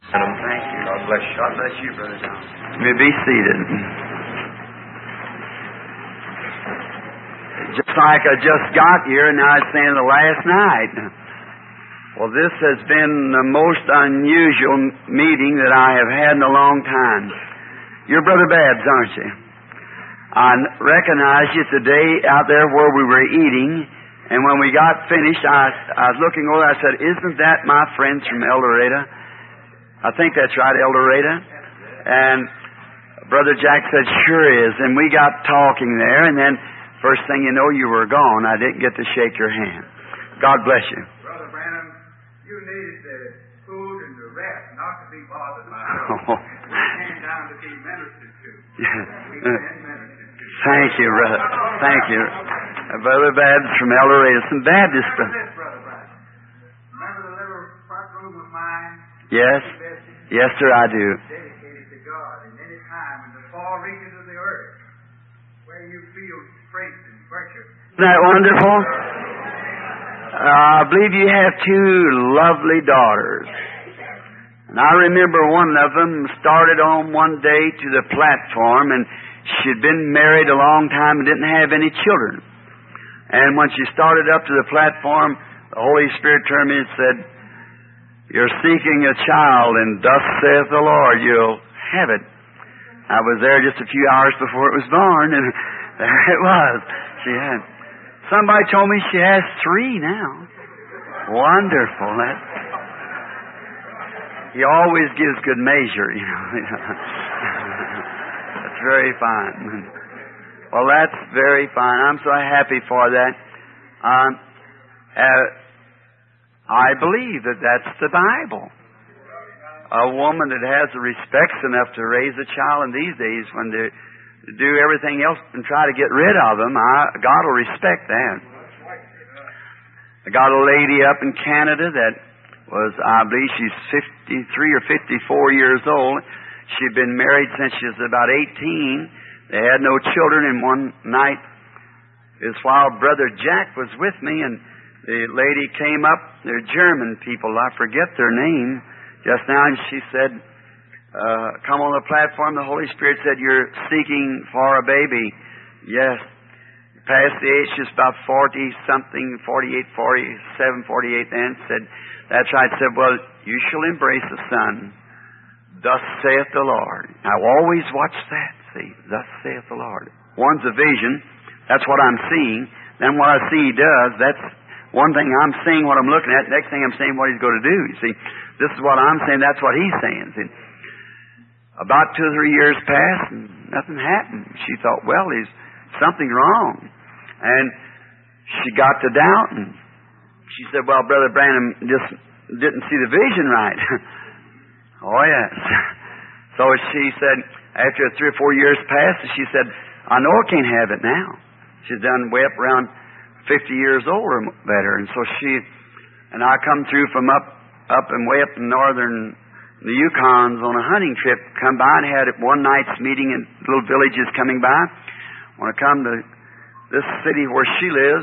Thank you. God bless you. God bless you, Brother John. You may be seated. Just like I just got here, and I was saying the last night. Well, this has been the most unusual meeting that I have had in a long time. You're Brother Babs, aren't you? I recognized you today out there where we were eating, and when we got finished, I was looking over, I said, "Isn't that my friends from El Dorado?" I think that's right, El Dorado. And Brother Jack said, "Sure is." And we got talking there, and then first thing you know, you were gone. I didn't get to shake your hand. God bless you. Brother Branham, you needed the food and the rest, not to be bothered by it. Oh. We came down to be ministered to. We been ministered to. Thank you, brother. Thank you. Brother Babs from El Dorado. Some Baptist. Remember this, Brother Branham. Remember the little front room of mine? Yes. Yes, sir, I do. Dedicated to God in any time in the far reaches of the earth where you feel strength and virtue. Isn't that wonderful? I believe you have two lovely daughters. And I remember one of them started on one day to the platform, and she'd been married a long time and didn't have any children. And when she started up to the platform, the Holy Spirit turned to me and said, "You're seeking a child, and thus saith the Lord, you'll have it." I was there just a few hours before it was born, and there it was. She had. Somebody told me she has 3 now. Wonderful. He always gives good measure, you know. That's very fine. Well, that's very fine. I'm so happy for that. I believe that that's the Bible. A woman that has the respects enough to raise a child in these days, when they do everything else and try to get rid of them, God will respect that. I got a lady up in Canada that was, I believe she's 53 or 54 years old. She'd been married since she was about 18. They had no children, and one night, it was while Brother Jack was with me, and the lady came up. They're German people. I forget their name just now. And she said, "Come on the platform." The Holy Spirit said, "You're seeking for a baby." Yes. Past the age, just about 40-something, 48, 47, 48 then. Said, "That's right." Said, "Well, you shall embrace a son. Thus saith the Lord." I always watch that. See, thus saith the Lord. One's a vision. That's what I'm seeing. Then what I see He does, that's one thing. I'm seeing what I'm looking at. Next thing I'm saying what He's going to do. You see, this is what I'm saying. That's what He's saying. See, about 2 or 3 years passed and nothing happened. She thought, well, there's something wrong. And she got to doubt, and she said, "Well, Brother Branham just didn't see the vision right." Oh, yes. So she said, after 3 or 4 years passed, she said, "I know I can't have it now." She's done way up around 50 years old or better. And so and I come through from up and way up in northern, the Yukons on a hunting trip, come by and had one night's meeting in little villages coming by. When I come to this city where she lives,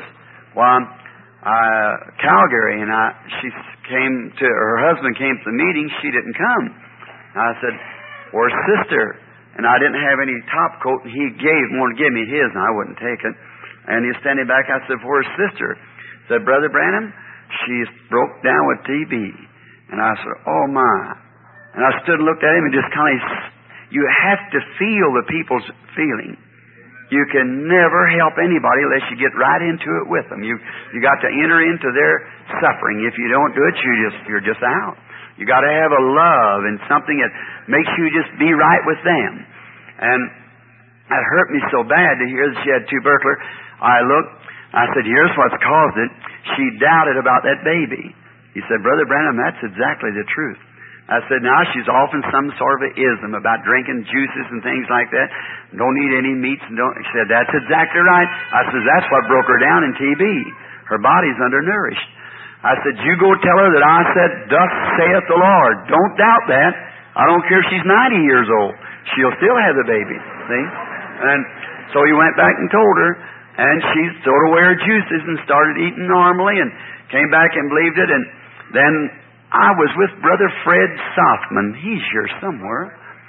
Calgary, and her husband came to the meeting. She didn't come. I said, "Where's Sister?" And I didn't have any top coat, and he wanted to give me his, and I wouldn't take it. And he's standing back. I said, "Where's Sister?" He said, "Brother Branham, she's broke down with TB." And I said, "Oh my." And I stood and looked at him and just kind of, you have to feel the people's feeling. You can never help anybody unless you get right into it with them. You got to enter into their suffering. If you don't do it, you're just out. You got to have a love and something that makes you just be right with them. And it hurt me so bad to hear that she had tubercular. I looked, I said, "Here's what's caused it." She doubted about that baby. He said, "Brother Branham, that's exactly the truth." I said, "Now she's off in some sort of an ism about drinking juices and things like that. Don't eat any meats and don't." She said, "That's exactly right." I said, "That's what broke her down in TB. Her body's undernourished." I said, "You go tell her that I said, 'Thus saith the Lord.' Don't doubt that. I don't care if she's 90 years old. She'll still have the baby." See? And so he went back and told her, and she threw away her juices and started eating normally and came back and believed it. And then I was with Brother Fred Southman. He's here somewhere.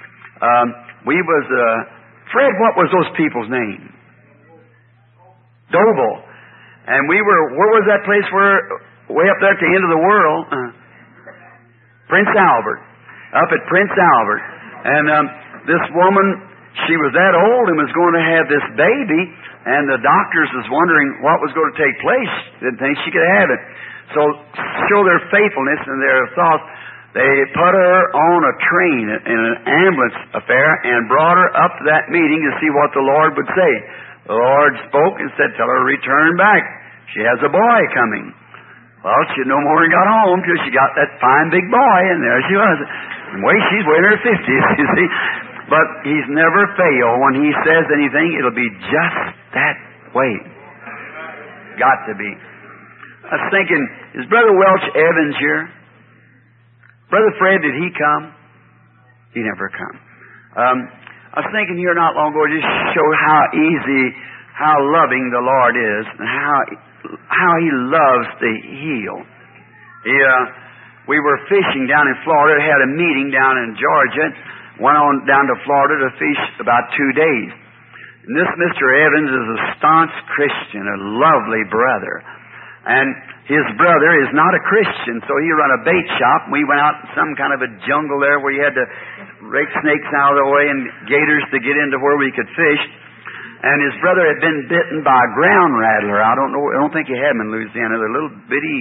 Fred, what was those people's name? Doble. And where was that place way up there at the end of the world? Prince Albert. Up at Prince Albert. And this woman, she was that old and was going to have this baby, and the doctors was wondering what was going to take place. Didn't think she could have it. So, show their faithfulness and their thoughts, they put her on a train in an ambulance affair and brought her up to that meeting to see what the Lord would say. The Lord spoke and said, tell her to return back. She has a boy coming. Well, she no more than got home till she got that fine big boy, and there she was. And she's way in her 50s, you see. But He's never failed. When He says anything, it'll be just that way. Got to be. I was thinking, is Brother Welch Evans here? Brother Fred, did he come? He never come. I was thinking here not long ago, just show how easy, how loving the Lord is, and how He loves to heal. We were fishing down in Florida, had a meeting down in Georgia, went on down to Florida to fish about 2 days. And this Mr. Evans is a staunch Christian, a lovely brother. And his brother is not a Christian, so he run a bait shop. We went out in some kind of a jungle there where you had to rake snakes out of the way and gators to get into where we could fish. And his brother had been bitten by a ground rattler. I don't think you had them in Louisiana. They're little bitty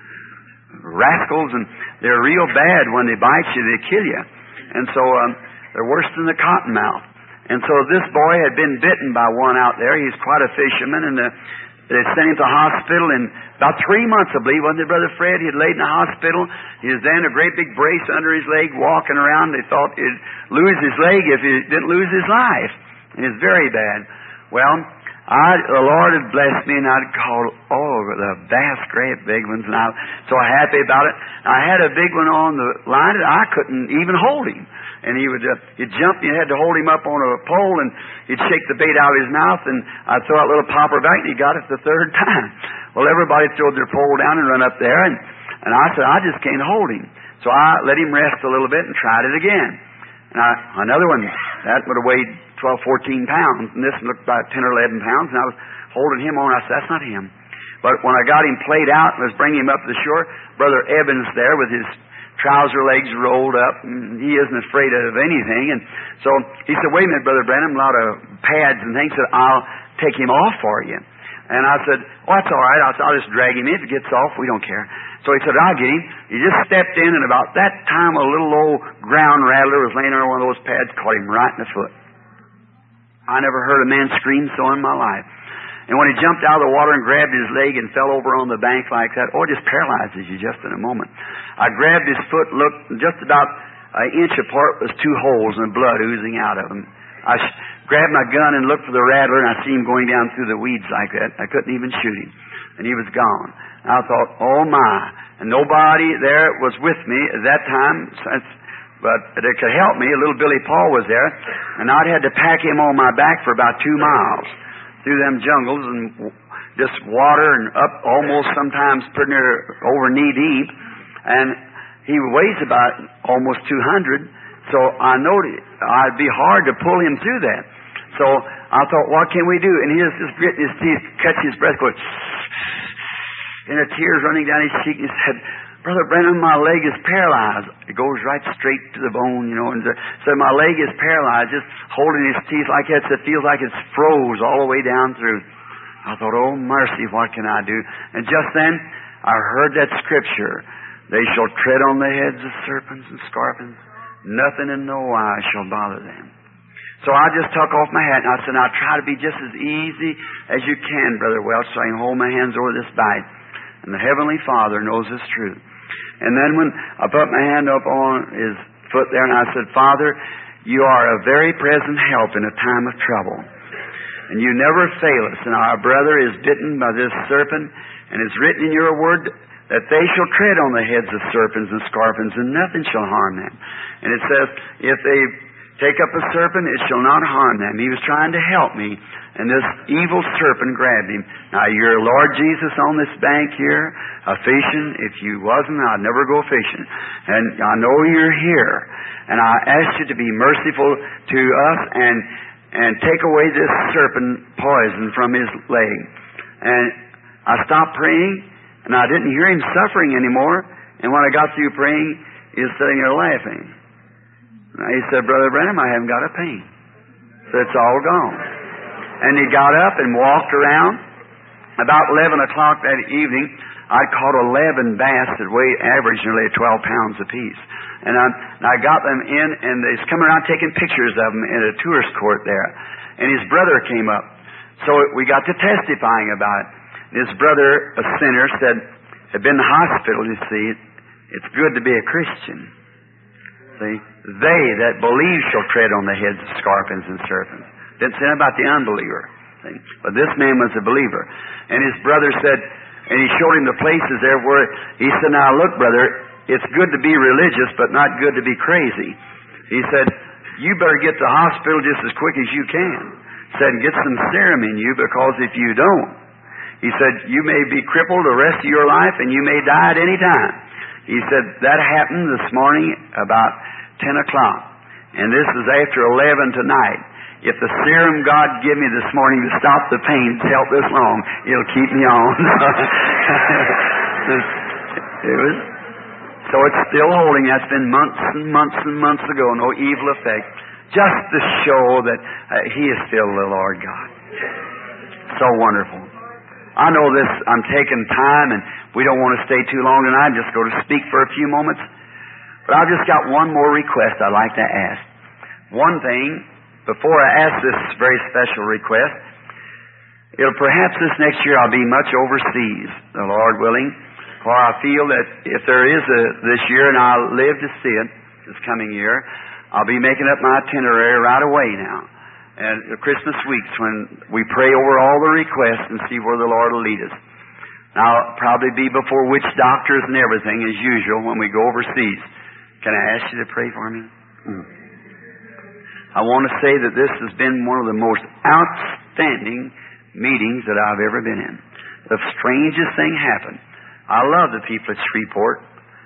rascals, and they're real bad when they bite you. They kill you. And so they're worse than the cottonmouth. And so this boy had been bitten by one out there. He's quite a fisherman, and they sent him to the hospital in about 3 months, I believe, wasn't it, Brother Fred? He had laid in the hospital. He was then a great big brace under his leg, walking around. They thought he'd lose his leg if he didn't lose his life. And it was very bad. Well, the Lord had blessed me, and I'd called the vast, great big ones, and I was so happy about it. I had a big one on the line, and I couldn't even hold him. And he'd jump, you had to hold him up on a pole, and he'd shake the bait out of his mouth, and I'd throw out a little popper back, and he got it the third time. Well, everybody throwed their pole down and run up there, and I said, I just can't hold him. So I let him rest a little bit and tried it again. And another one, that would have weighed 12, 14 pounds, and this looked about 10 or 11 pounds, and I was holding him on. I said, that's not him. But when I got him played out and was bringing him up to the shore, Brother Evans there with his trouser legs rolled up, and he isn't afraid of anything. And so he said, wait a minute, Brother Branham, a lot of pads and things. Said, I'll take him off for you. And I said, oh, that's all right. I'll just drag him in. If he gets off, we don't care. So he said, I'll get him. He just stepped in, and about that time, a little old ground rattler was laying on one of those pads, caught him right in the foot. I never heard a man scream so in my life. And when he jumped out of the water and grabbed his leg and fell over on the bank like that, it just paralyzes you just in a moment. I grabbed his foot, looked just about an inch apart was 2 holes and blood oozing out of them. I grabbed my gun and looked for the rattler, and I see him going down through the weeds like that. I couldn't even shoot him. And he was gone. And I thought, oh my. And nobody there was with me at that time, but that could help me. Little Billy Paul was there, and I'd had to pack him on my back for about 2 miles through them jungles and just water and up almost sometimes pretty near over knee deep. And he weighs about almost 200, so I know I'd be hard to pull him through that. So I thought, what can we do? And he was just gritting his teeth, catching his breath, going, and the tears running down his cheek. And he said, Brother Branham, my leg is paralyzed. It goes right straight to the bone, and so my leg is paralyzed, just holding his teeth like that, so it feels like it's froze all the way down through. I thought, oh mercy, what can I do? And just then, I heard that scripture, they shall tread on the heads of serpents and scorpions. Nothing in no wise shall bother them. So I just took off my hat, and I said, now try to be just as easy as you can, Brother Welch, so I can hold my hands over this bite. And the Heavenly Father knows this truth. And then when I put my hand up on his foot there, and I said, Father, you are a very present help in a time of trouble. And you never fail us. And our brother is bitten by this serpent, and it's written in your word that they shall tread on the heads of serpents and scorpions, and nothing shall harm them. And it says, if they Take up a serpent, it shall not harm them. He was trying to help me, and this evil serpent grabbed him. Now, you're Lord Jesus on this bank here, fishing. If you wasn't, I'd never go fishing. And I know you're here, and I ask you to be merciful to us and take away this serpent poison from his leg. And I stopped praying, and I didn't hear him suffering anymore. And when I got through praying, he was sitting there laughing. He said, Brother Branham, I haven't got a pain. So it's all gone. And he got up and walked around. About 11 o'clock that evening, I caught 11 bass that weighed average nearly 12 pounds apiece. And I got them in, and they was coming around taking pictures of them in a tourist court there. And his brother came up. So we got to testifying about it. And his brother, a sinner, said, had been in the hospital, you see. It's good to be a Christian. See? They that believe shall tread on the heads of scorpions and serpents. Didn't say about the unbeliever. See? But this man was a believer. And his brother said, and he showed him the places there where, he said, now look, brother, it's good to be religious, but not good to be crazy. He said, you better get to the hospital just as quick as you can. He said, get some serum in you, because if you don't, he said, you may be crippled the rest of your life, and you may die at any time. He said, that happened this morning about 10 o'clock. And this is after 11 tonight. If the serum God give me this morning to stop the pain felt this long, it'll keep me on. So it's still holding. That's been months and months and months ago. No evil effect. Just to show that He is still the Lord God. So wonderful. I know this, I'm taking time, and we don't want to stay too long tonight. I'm just going to speak for a few moments. But I've just got one more request I'd like to ask. One thing, before I ask this very special request, perhaps this next year I'll be much overseas, the Lord willing, for I feel that if there is this year, and I'll live to see it this coming year, I'll be making up my itinerary right away now. And the Christmas weeks when we pray over all the requests and see where the Lord will lead us. Now, I'll probably be before witch doctors and everything as usual when we go overseas. Can I ask you to pray for me? I want to say that this has been one of the most outstanding meetings that I've ever been in. The strangest thing happened. I love the people at Shreveport.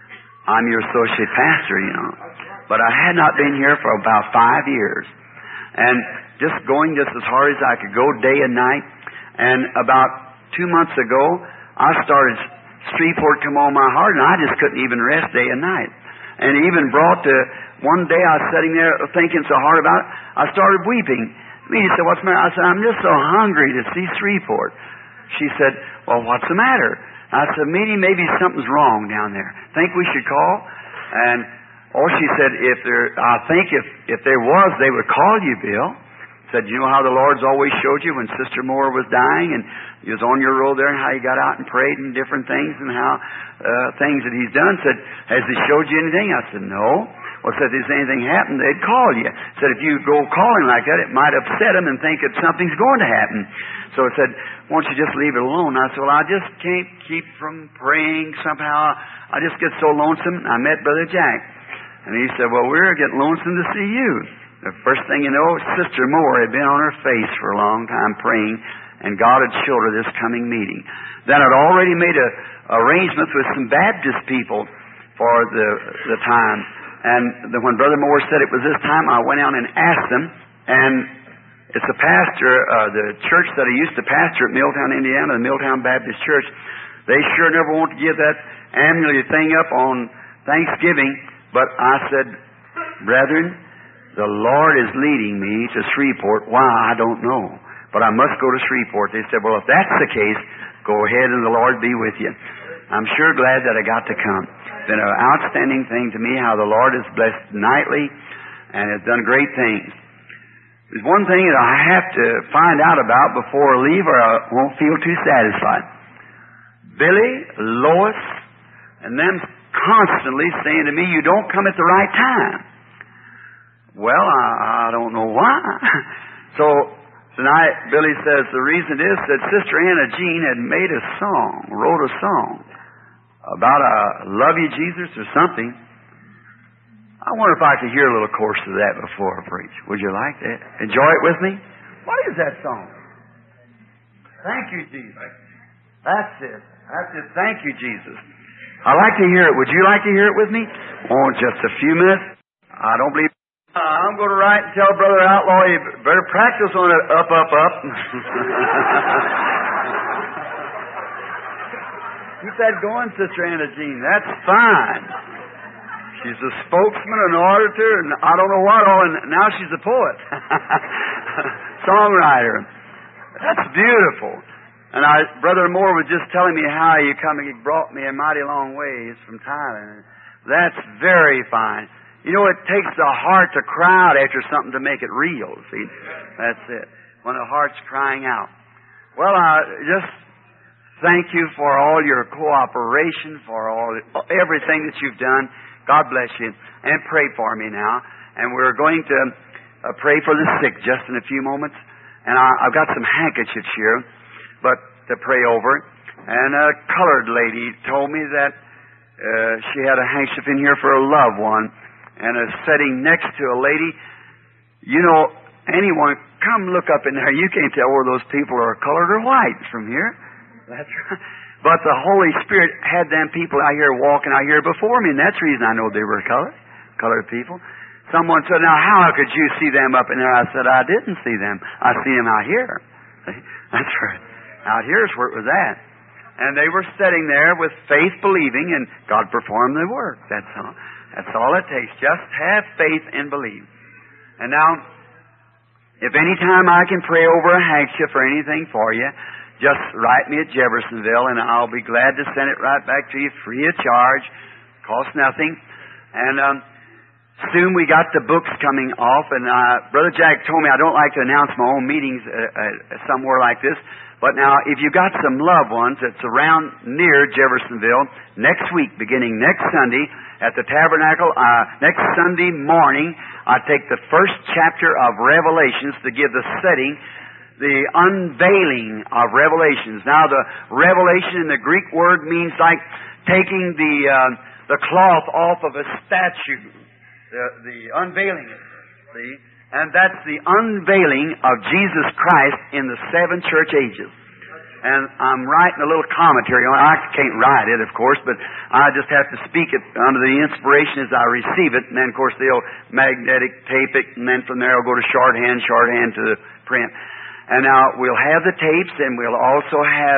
I'm your associate pastor, you know. But I had not been here for about 5 years. And just going just as hard as I could go day and night. And about 2 months ago, I started Shreveport come on my heart, and I just couldn't even rest day and night. And even brought to, one day I was sitting there thinking so hard about it, I started weeping. He said, what's the matter? I said, I'm just so hungry to see Shreveport. She said, well, what's the matter? I said, maybe something's wrong down there. Think we should call? And she said, I think if there was, they would call you, Bill. Said, you know how the Lord's always showed you when Sister Moore was dying, and you was on your road there, and how you got out and prayed and different things, and how things that He's done. Said, has He showed you anything? I said, no. Well, said, if anything happened, they'd call you. Said, if you go calling like that, it might upset them and think that something's going to happen. So it said, won't you just leave it alone? I said, well, I just can't keep from praying somehow. I just get so lonesome. I met Brother Jack. And he said, well, we're getting lonesome to see you. The first thing you know, Sister Moore had been on her face for a long time praying, and God had showed her this coming meeting. Then I'd already made arrangements with some Baptist people for the time. And when Brother Moore said it was this time, I went out and asked them, and it's a pastor, the church that I used to pastor at Milltown, Indiana, the Milltown Baptist Church. They sure never want to give that annual thing up on Thanksgiving, but I said, brethren, the Lord is leading me to Shreveport. Why, I don't know. But I must go to Shreveport. They said, well, if that's the case, go ahead and the Lord be with you. I'm sure glad that I got to come. It's been an outstanding thing to me how the Lord has blessed nightly and has done great things. There's one thing that I have to find out about before I leave, or I won't feel too satisfied. Billy, Lois, and them constantly saying to me, you don't come at the right time. Well, I don't know why. So tonight, Billy says the reason is that Sister Anna Jean had made a song, wrote a song about a love you Jesus or something. I wonder if I could hear a little chorus of that before I preach. Would you like that? Enjoy it with me? What is that song? Thank you, Jesus. That's it. That's it. Thank you, Jesus. I'd like to hear it. Would you like to hear it with me? Oh, just a few minutes. I don't believe... I'm going to write and tell Brother Outlaw you better practice on it up, up, up. Keep that going, Sister Anna Jean. That's fine. She's a spokesman, an orator, and I don't know what all, and now she's a poet. Songwriter. That's beautiful. And Brother Moore was just telling me how he brought me a mighty long ways from Thailand. That's very fine. You know, it takes the heart to cry out after something to make it real, see? That's it. When the heart's crying out. Well, just thank you for all your cooperation, for everything that you've done. God bless you. And pray for me now. And we're going to pray for the sick just in a few moments. And I've got some handkerchiefs here, but to pray over. And a colored lady told me that she had a handkerchief in here for a loved one. And sitting next to a lady, you know, anyone, come look up in there. You can't tell where those people are colored or white from here. That's right. But the Holy Spirit had them people out here walking out here before me, and that's the reason I know they were colored people. Someone said, now how could you see them up in there? I said, I didn't see them. I see them out here. That's right. Out here's where it was at. And they were sitting there with faith believing, and God performed the work. That's all. That's all it takes. Just have faith and believe. And now, if any time I can pray over a handkerchief or anything for you, just write me at Jeffersonville, and I'll be glad to send it right back to you free of charge. Costs nothing. And soon we got the books coming off, and Brother Jack told me I don't like to announce my own meetings somewhere like this. But now, if you got some loved ones that's around near Jeffersonville, next week, beginning next Sunday, at the Tabernacle, next Sunday morning, I take the first chapter of Revelations to give the setting, the unveiling of Revelations. Now, the revelation in the Greek word means like taking the cloth off of a statue, the unveiling it, see? And that's the unveiling of Jesus Christ in the 7 church ages. And I'm writing a little commentary on it. I can't write it, of course, but I just have to speak it under the inspiration as I receive it. And then, of course, they'll magnetic tape it, and then from there I'll go to shorthand to the print. And now we'll have the tapes, and we'll also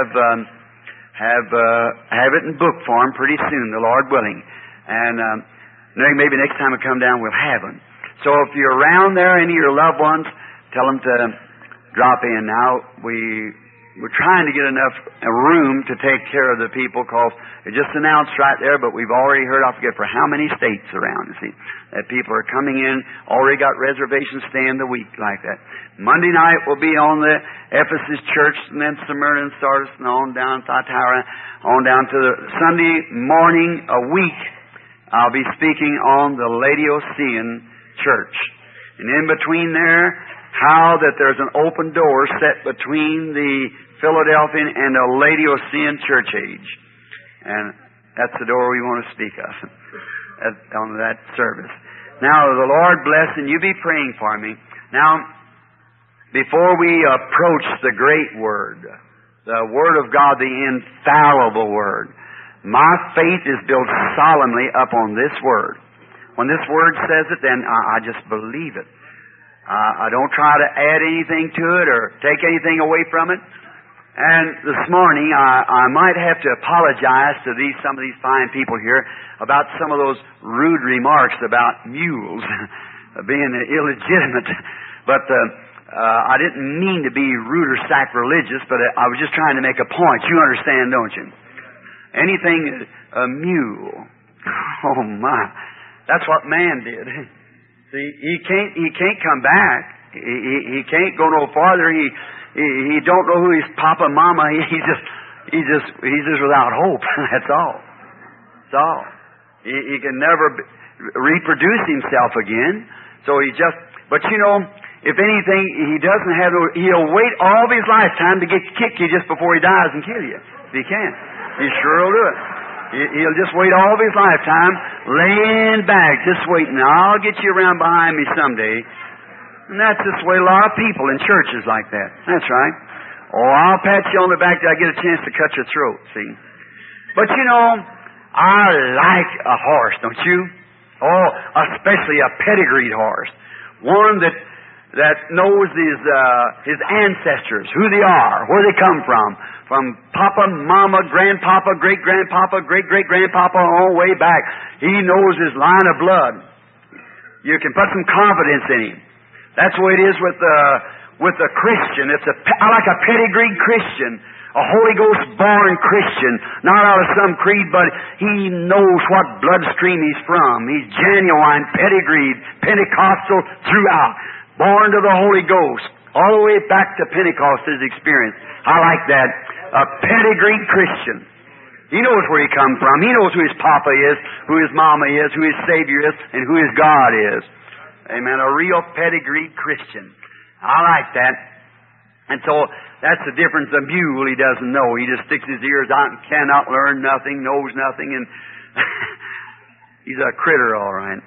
have it in book form pretty soon, the Lord willing. And maybe next time we come down, we'll have them. So if you're around there, any of your loved ones, tell them to drop in. Now, we're trying to get enough room to take care of the people, because it just announced right there, but we've already heard, I forget for how many states around, you see, that people are coming in, already got reservations staying the week like that. Monday night will be on the Ephesus Church, and then Smyrna and Sardis, and on down Thyatira, on down to the Sunday morning a week, I'll be speaking on the Laodicean Church. And in between there, how that there's an open door set between the Philadelphian and the Laodicean church age. And that's the door we want to speak of on that service. Now, the Lord bless, and you be praying for me. Now, before we approach the great Word, the Word of God, the infallible Word, my faith is built solemnly up on this Word. When this Word says it, then I just believe it. I don't try to add anything to it or take anything away from it. And this morning, I might have to apologize to some of these fine people here about some of those rude remarks about mules being illegitimate. But I didn't mean to be rude or sacrilegious, but I was just trying to make a point. You understand, don't you? Anything a mule. Oh, my. That's what man did. See, he can't come back. He can't go no farther. He don't know who his papa, mama. He's just without hope. That's all. That's all. He can never reproduce himself again. So but you know, if anything, he'll wait all of his lifetime to kick you just before he dies and kill you. If he can. He sure will do it. He'll just wait all of his lifetime, laying back, just waiting. I'll get you around behind me someday. And that's just the way a lot of people in churches like that. That's right. Oh, I'll pat you on the back till I get a chance to cut your throat, see. But you know, I like a horse, don't you? Oh, especially a pedigreed horse. One that knows his ancestors, who they are, where they come from Papa, Mama, Grandpapa, Great-Grandpapa, Great-Great-Grandpapa, all the way back. He knows his line of blood. You can put some confidence in him. That's the way it is with a Christian. I like a pedigreed Christian, a Holy Ghost-born Christian, not out of some creed, but he knows what bloodstream he's from. He's genuine, pedigreed, Pentecostal throughout, born to the Holy Ghost, all the way back to Pentecost, his experience. I like that. A pedigreed Christian. He knows where he comes from. He knows who his Papa is, who his Mama is, who his Savior is, and who his God is. Amen. A real pedigreed Christian. I like that. And so that's the difference. A mule, he doesn't know. He just sticks his ears out and cannot learn nothing, knows nothing, and he's a critter, all right.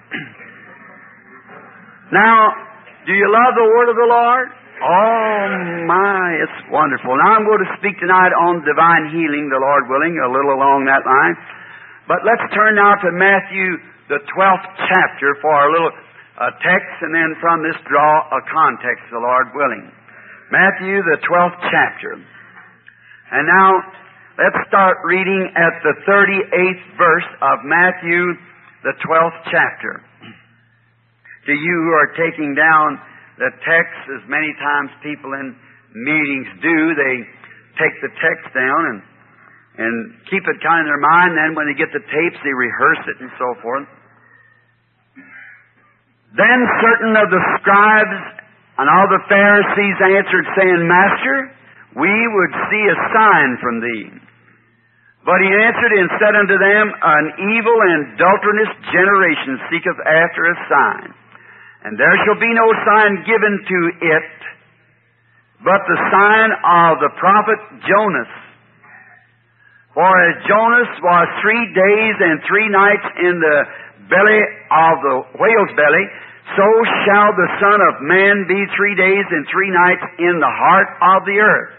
Now, do you love the Word of the Lord? Oh my, it's wonderful. Now I'm going to speak tonight on divine healing, the Lord willing, a little along that line. But let's turn now to Matthew, the 12th chapter, for a little text, and then from this draw a context, the Lord willing. Matthew, the 12th chapter. And now, let's start reading at the 38th verse of Matthew, the 12th chapter. To you who are taking down the text, as many times people in meetings do, they take the text down and keep it kind of in their mind. Then when they get the tapes, they rehearse it and so forth. Then certain of the scribes and all the Pharisees answered, saying, Master, we would see a sign from thee. But he answered and said unto them, An evil and adulterous generation seeketh after a sign. And there shall be no sign given to it, but the sign of the prophet Jonas. For as Jonas was 3 days and 3 nights in the belly of the whale's belly, so shall the Son of Man be 3 days and 3 nights in the heart of the earth.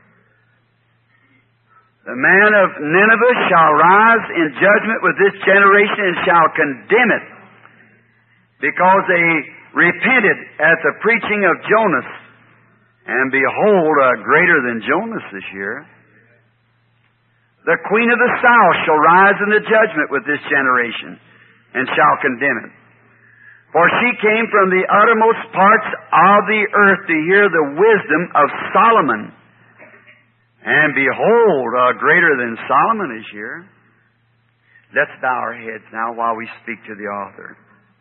The man of Nineveh shall rise in judgment with this generation and shall condemn it, because they repented at the preaching of Jonas. And behold, greater than Jonas this year. The queen of the south shall rise in the judgment with this generation, and shall condemn it. For she came from the uttermost parts of the earth to hear the wisdom of Solomon. And behold, greater than Solomon is here. Let's bow our heads now while we speak to the author.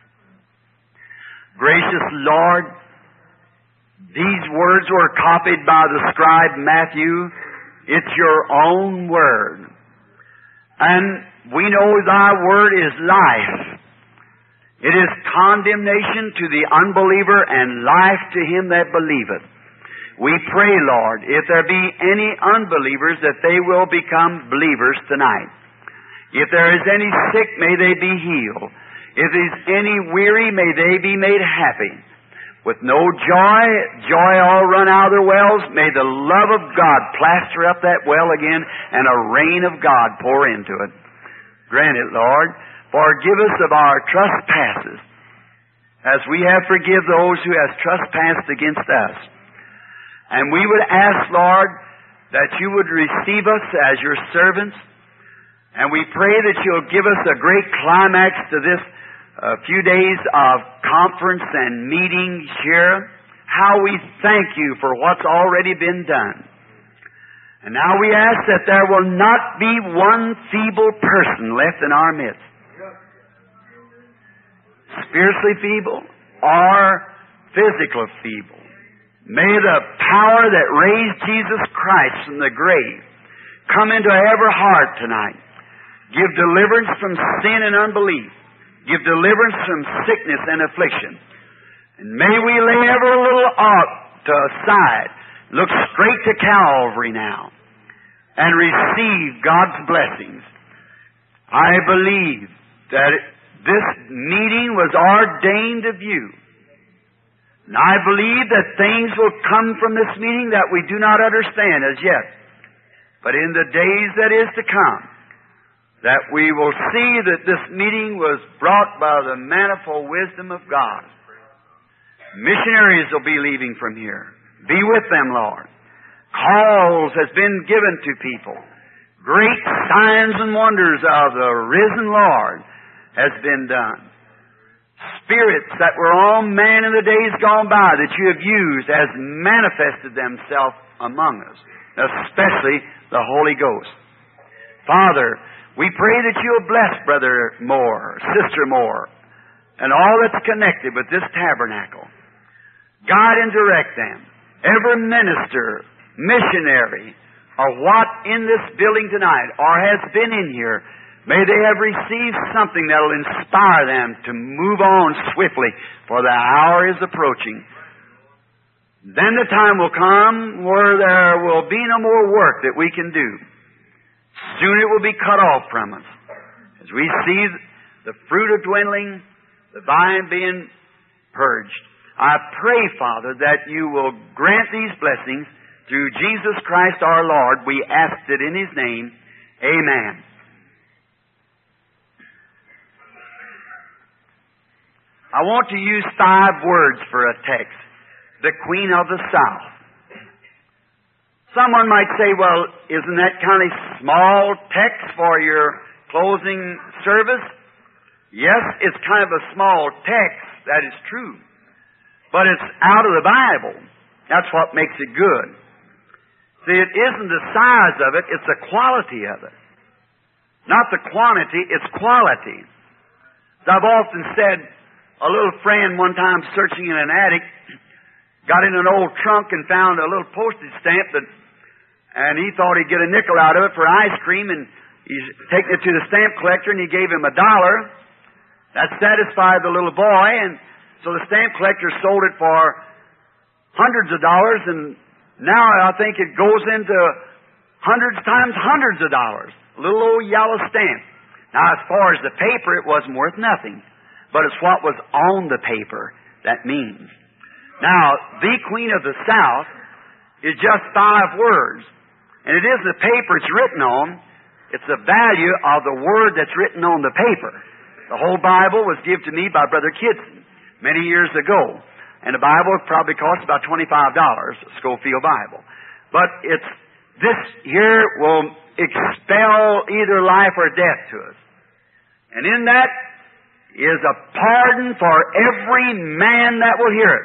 Gracious Lord, these words were copied by the scribe Matthew. It's your own word. And we know thy word is life. It is condemnation to the unbeliever and life to him that believeth. We pray, Lord, if there be any unbelievers, that they will become believers tonight. If there is any sick, may they be healed. If there's any weary, may they be made happy. With no joy all run out of their wells, may the love of God plaster up that well again, and a rain of God pour into it. Grant it, Lord. Forgive us of our trespasses, as we have forgiven those who have trespassed against us. And we would ask, Lord, that you would receive us as your servants. And we pray that you'll give us a great climax to this few days of conference and meetings here. How we thank you for what's already been done. And now we ask that there will not be one feeble person left in our midst. Spiritually feeble or physically feeble. May the power that raised Jesus Christ from the grave come into every heart tonight. Give deliverance from sin and unbelief. Give deliverance from sickness and affliction. And may we lay every little ought to aside, look straight to Calvary now, and receive God's blessings. I believe that this meeting was ordained of you. And I believe that things will come from this meeting that we do not understand as yet. But in the days that is to come, that we will see that this meeting was brought by the manifold wisdom of God. Missionaries will be leaving from here. Be with them, Lord. Calls has been given to people. Great signs and wonders of the risen Lord has been done. Spirits that were on man in the days gone by that you have used has manifested themselves among us, especially the Holy Ghost. Father, we pray that you'll bless Brother Moore, Sister Moore, and all that's connected with this tabernacle. Guide and direct them. Every minister, missionary, or what in this building tonight, or has been in here, may they have received something that will inspire them to move on swiftly, for the hour is approaching. Then the time will come where there will be no more work that we can do. Soon it will be cut off from us. As we see the fruit of dwindling, the vine being purged. I pray, Father, that you will grant these blessings through Jesus Christ our Lord. We ask it in His name. Amen. I want to use 5 words for a text. The Queen of the South. Someone might say, well, isn't that kind of small text for your closing service? Yes, it's kind of a small text. That is true. But it's out of the Bible. That's what makes it good. See, it isn't the size of it, it's the quality of it. Not the quantity, it's quality. As I've often said, a little friend one time searching in an attic got in an old trunk and found a little postage stamp and he thought he'd get a nickel out of it for ice cream, and he's taken it to the stamp collector and he gave him $1. That satisfied the little boy, and so the stamp collector sold it for hundreds of dollars, and now I think it goes into hundreds times hundreds of dollars. A little old yellow stamp. Now, as far as the paper, it wasn't worth nothing. But it's what was on the paper that means. Now, the Queen of the South is just 5 words. And it isn't the paper it's written on. It's the value of the word that's written on the paper. The whole Bible was given to me by Brother Kidson many years ago. And the Bible probably cost about $25, a Schofield Bible. But this here will expel either life or death to us. And in that is a pardon for every man that will hear it.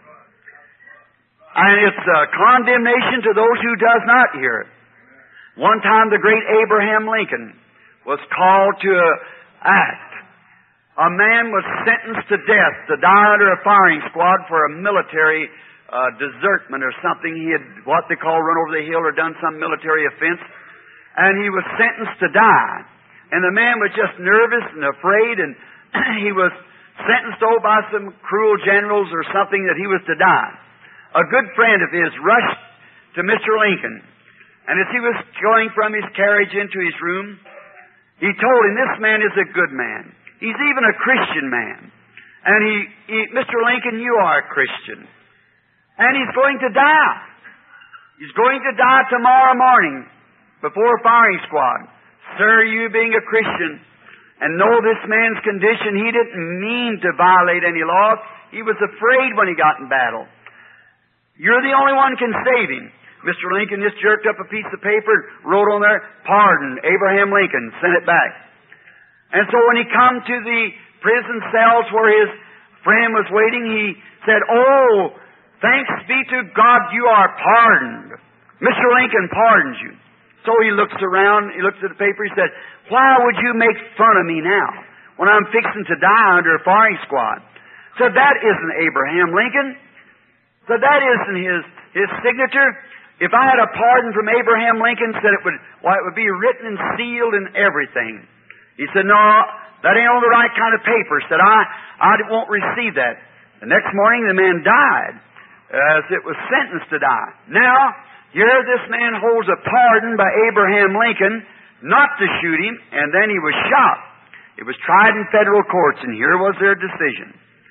And it's a condemnation to those who does not hear it. One time the great Abraham Lincoln was called to act. A man was sentenced to death to die under a firing squad for a military desertment or something. He had what they call run over the hill or done some military offense. And he was sentenced to die. And the man was just nervous and afraid, and he was sentenced by some cruel generals or something that he was to die. A good friend of his rushed to Mr. Lincoln, and as he was going from his carriage into his room, he told him, this man is a good man. He's even a Christian man. And Mr. Lincoln, you are a Christian. And he's going to die. He's going to die tomorrow morning before a firing squad. Sir, you being a Christian, and know this man's condition, he didn't mean to violate any laws. He was afraid when he got in battle. You're the only one can save him. Mr. Lincoln just jerked up a piece of paper, wrote on there, pardon, Abraham Lincoln, sent it back. And so when he come to the prison cells where his friend was waiting, he said, oh, thanks be to God, you are pardoned. Mr. Lincoln pardons you. So he looks around, he looks at the paper, he said, why would you make fun of me now when I'm fixing to die under a firing squad? So that isn't Abraham Lincoln. So that isn't his signature. If I had a pardon from Abraham Lincoln, said it would be written and sealed and everything. He said, no, that ain't on the right kind of paper. Said, I won't receive that. The next morning, the man died, as it was sentenced to die. Now, here this man holds a pardon by Abraham Lincoln. not to shoot him, and then he was shot. It was tried in federal courts, and here was their decision.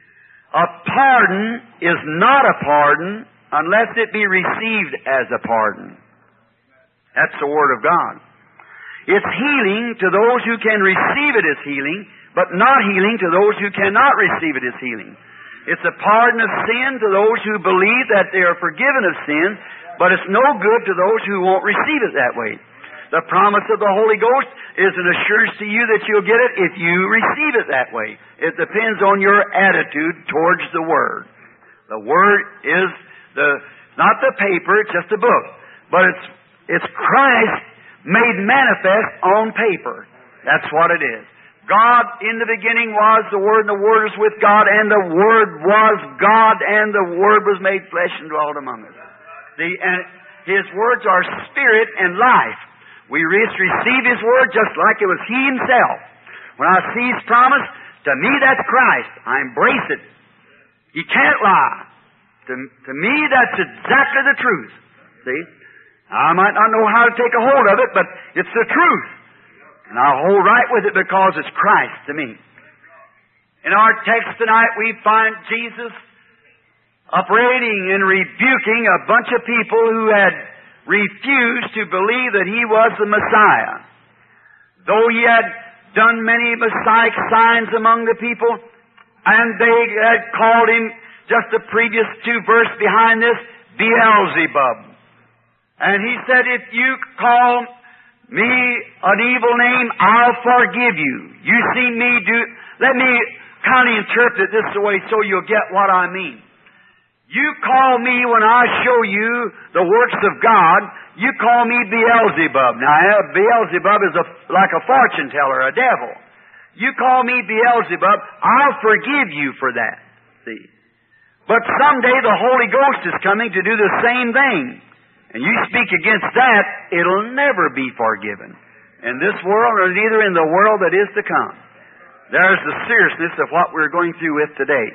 A pardon is not a pardon unless it be received as a pardon. That's the Word of God. It's healing to those who can receive it as healing, but not healing to those who cannot receive it as healing. It's a pardon of sin to those who believe that they are forgiven of sin, but it's no good to those who won't receive it that way. The promise of the Holy Ghost is an assurance to you that you'll get it if you receive it that way. It depends on your attitude towards the Word. The Word is not the paper, it's just a book. But it's Christ made manifest on paper. That's what it is. God in the beginning was the Word, and the Word was with God, and the Word was God, and the Word was made flesh and dwelt among us. And His words are spirit and life. We receive His Word just like it was He Himself. When I see His promise, to me that's Christ. I embrace it. He can't lie. To me, that's exactly the truth. See? I might not know how to take a hold of it, but it's the truth. And I'll hold right with it because it's Christ to me. In our text tonight, we find Jesus upbraiding and rebuking a bunch of people who had refused to believe that He was the Messiah. Though He had done many Messiah signs among the people, and they had called Him, just the previous 2 verses behind this, Beelzebub. And He said, if you call me an evil name, I'll forgive you. You see me do... Let me kind of interpret it this way so you'll get what I mean. You call me when I show you the works of God, you call me Beelzebub. Now, Beelzebub is like a fortune teller, a devil. You call me Beelzebub, I'll forgive you for that. See? But someday the Holy Ghost is coming to do the same thing. And you speak against that, it'll never be forgiven. In this world, or neither in the world that is to come. There's the seriousness of what we're going through with today.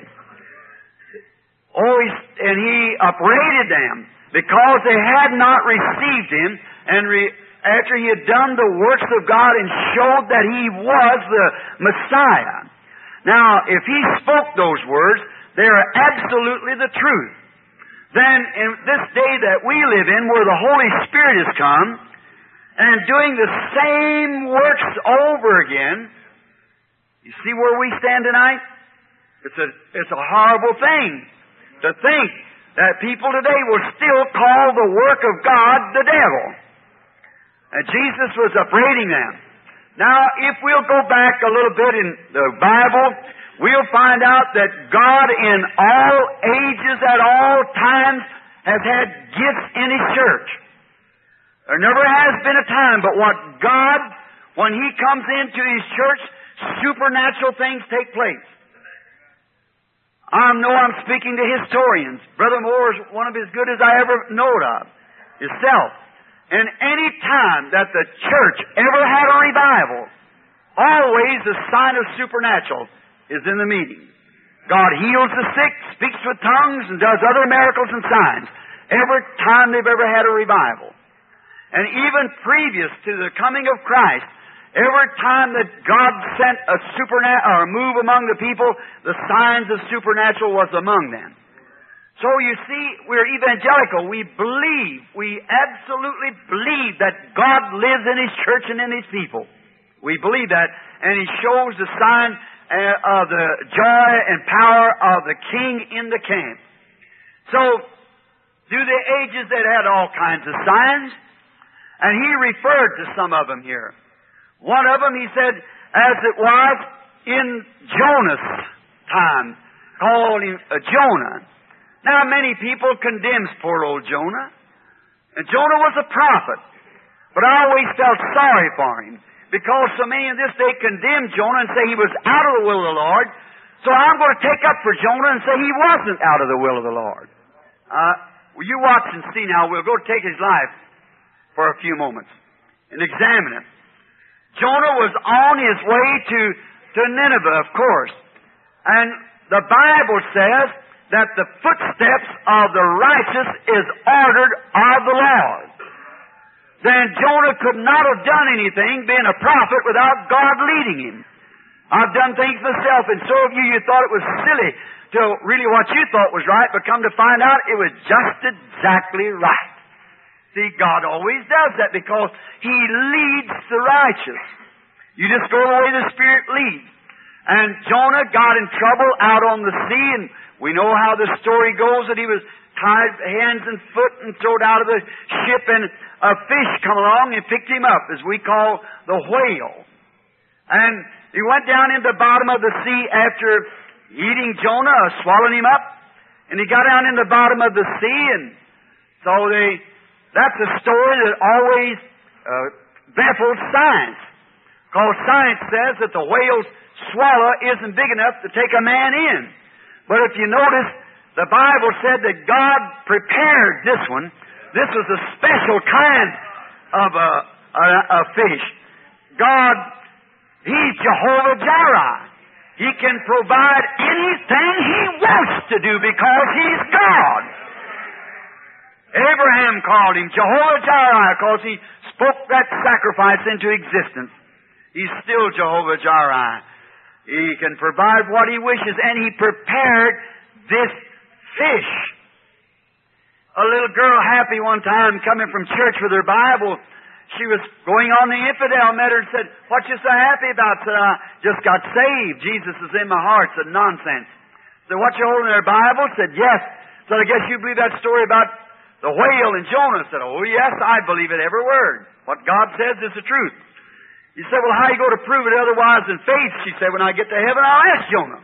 And He upbraided them because they had not received Him, and after He had done the works of God and showed that He was the Messiah. Now, if He spoke those words, they are absolutely the truth. Then, in this day that we live in, where the Holy Spirit has come, and doing the same works over again, you see where we stand tonight? It's a horrible thing to think that people today will still call the work of God the devil. And Jesus was upbraiding them. Now, if we'll go back a little bit in the Bible, we'll find out that God in all ages, at all times, has had gifts in His church. There never has been a time but what God, when He comes into His church, supernatural things take place. I know I'm speaking to historians. Brother Moore is one of as good as I ever knowed of, himself. And any time that the church ever had a revival, always the sign of supernatural is in the meeting. God heals the sick, speaks with tongues, and does other miracles and signs. Every time they've ever had a revival. And even previous to the coming of Christ, every time that God sent a move among the people, the signs of supernatural was among them. So you see, we're evangelical. We absolutely believe that God lives in His church and in His people. We believe that, and He shows the sign of the joy and power of the King in the camp. So, through the ages that had all kinds of signs, and He referred to some of them here. One of them, He said, as it was in Jonah's time, called him Jonah. Now, many people condemns poor old Jonah. And Jonah was a prophet. But I always felt sorry for him, because so many in this day condemn Jonah and say he was out of the will of the Lord. So I'm going to take up for Jonah and say he wasn't out of the will of the Lord. Well, you watch and see now. We'll go take his life for a few moments and examine it. Jonah was on his way to Nineveh, of course. And the Bible says that the footsteps of the righteous is ordered of the Lord. then Jonah could not have done anything, being a prophet, without God leading him. I've done things myself, and so have you. You thought it was silly to really what you thought was right, but come to find out it was just exactly right. See, God always does that because He leads the righteous. You just go the way the Spirit leads. And Jonah got in trouble out on the sea, and we know how the story goes, that he was tied hands and foot and thrown out of the ship, and a fish come along and picked him up, as we call the whale. And he went down in the bottom of the sea after eating Jonah, swallowing him up, and he got down in the bottom of the sea, and so that's a story that always baffles science. Because science says that the whale's swallow isn't big enough to take a man in. But if you notice, the Bible said that God prepared this one. This was a special kind of a fish. God, He's Jehovah Jireh. He can provide anything He wants to do because He's God. Abraham called Him Jehovah Jireh because he spoke that sacrifice into existence. He's still Jehovah Jireh. He can provide what He wishes, and He prepared this fish. A little girl, Happy, one time coming from church with her Bible, she was going on the infidel, met her and said, "What you so happy about?" Said, "I just got saved. Jesus is in my heart." Said, "Nonsense." Said, "What you holding in their Bible?" Said, "Yes." Said, "I guess you believe that story about the whale and Jonah." Said, "Oh yes, I believe it every word. What God says is the truth." He said, "Well, how you go to prove it otherwise than faith?" She said, "When I get to heaven, I'll ask Jonah."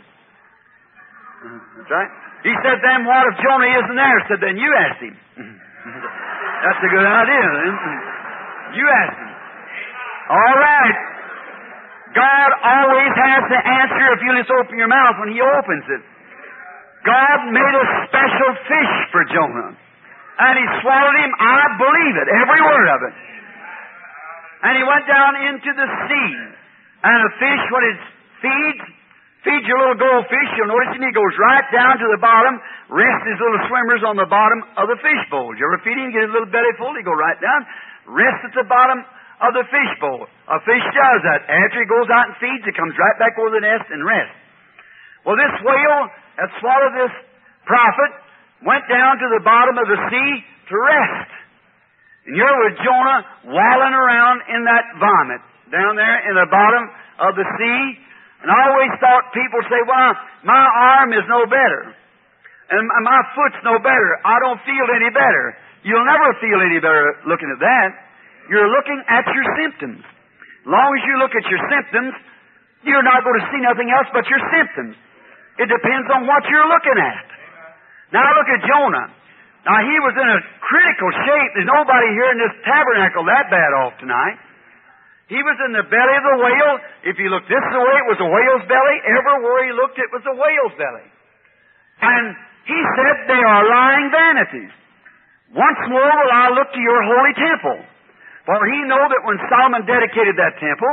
That's right. He said, "Then what if Jonah isn't there?" Said, "Then you ask him." That's a good idea. You ask him. All right. God always has the answer if you just open your mouth when He opens it. God made a special fish for Jonah. And He swallowed him. I believe it, every word of it. And he went down into the sea. And a fish, when it feeds your little goldfish, you'll notice him, he goes right down to the bottom, rests his little swimmers on the bottom of the fish bowl. You ever feed him, get his little belly full, he go right down, rests at the bottom of the fish bowl. A fish does that. After he goes out and feeds, it comes right back over the nest and rests. Well, this whale that swallowed this prophet went down to the bottom of the sea to rest. And here was Jonah wallowing around in that vomit down there in the bottom of the sea. And I always thought people say, "Well, my arm is no better. And my foot's no better. I don't feel any better." You'll never feel any better looking at that. You're looking at your symptoms. As long as you look at your symptoms, you're not going to see nothing else but your symptoms. It depends on what you're looking at. Now look at Jonah. Now he was in a critical shape. There's nobody here in this tabernacle that bad off tonight. He was in the belly of the whale. If you look this way, it was a whale's belly. Everywhere he looked, it was a whale's belly. And he said, "They are lying vanities. Once more will I look to your holy temple." For he knew that when Solomon dedicated that temple,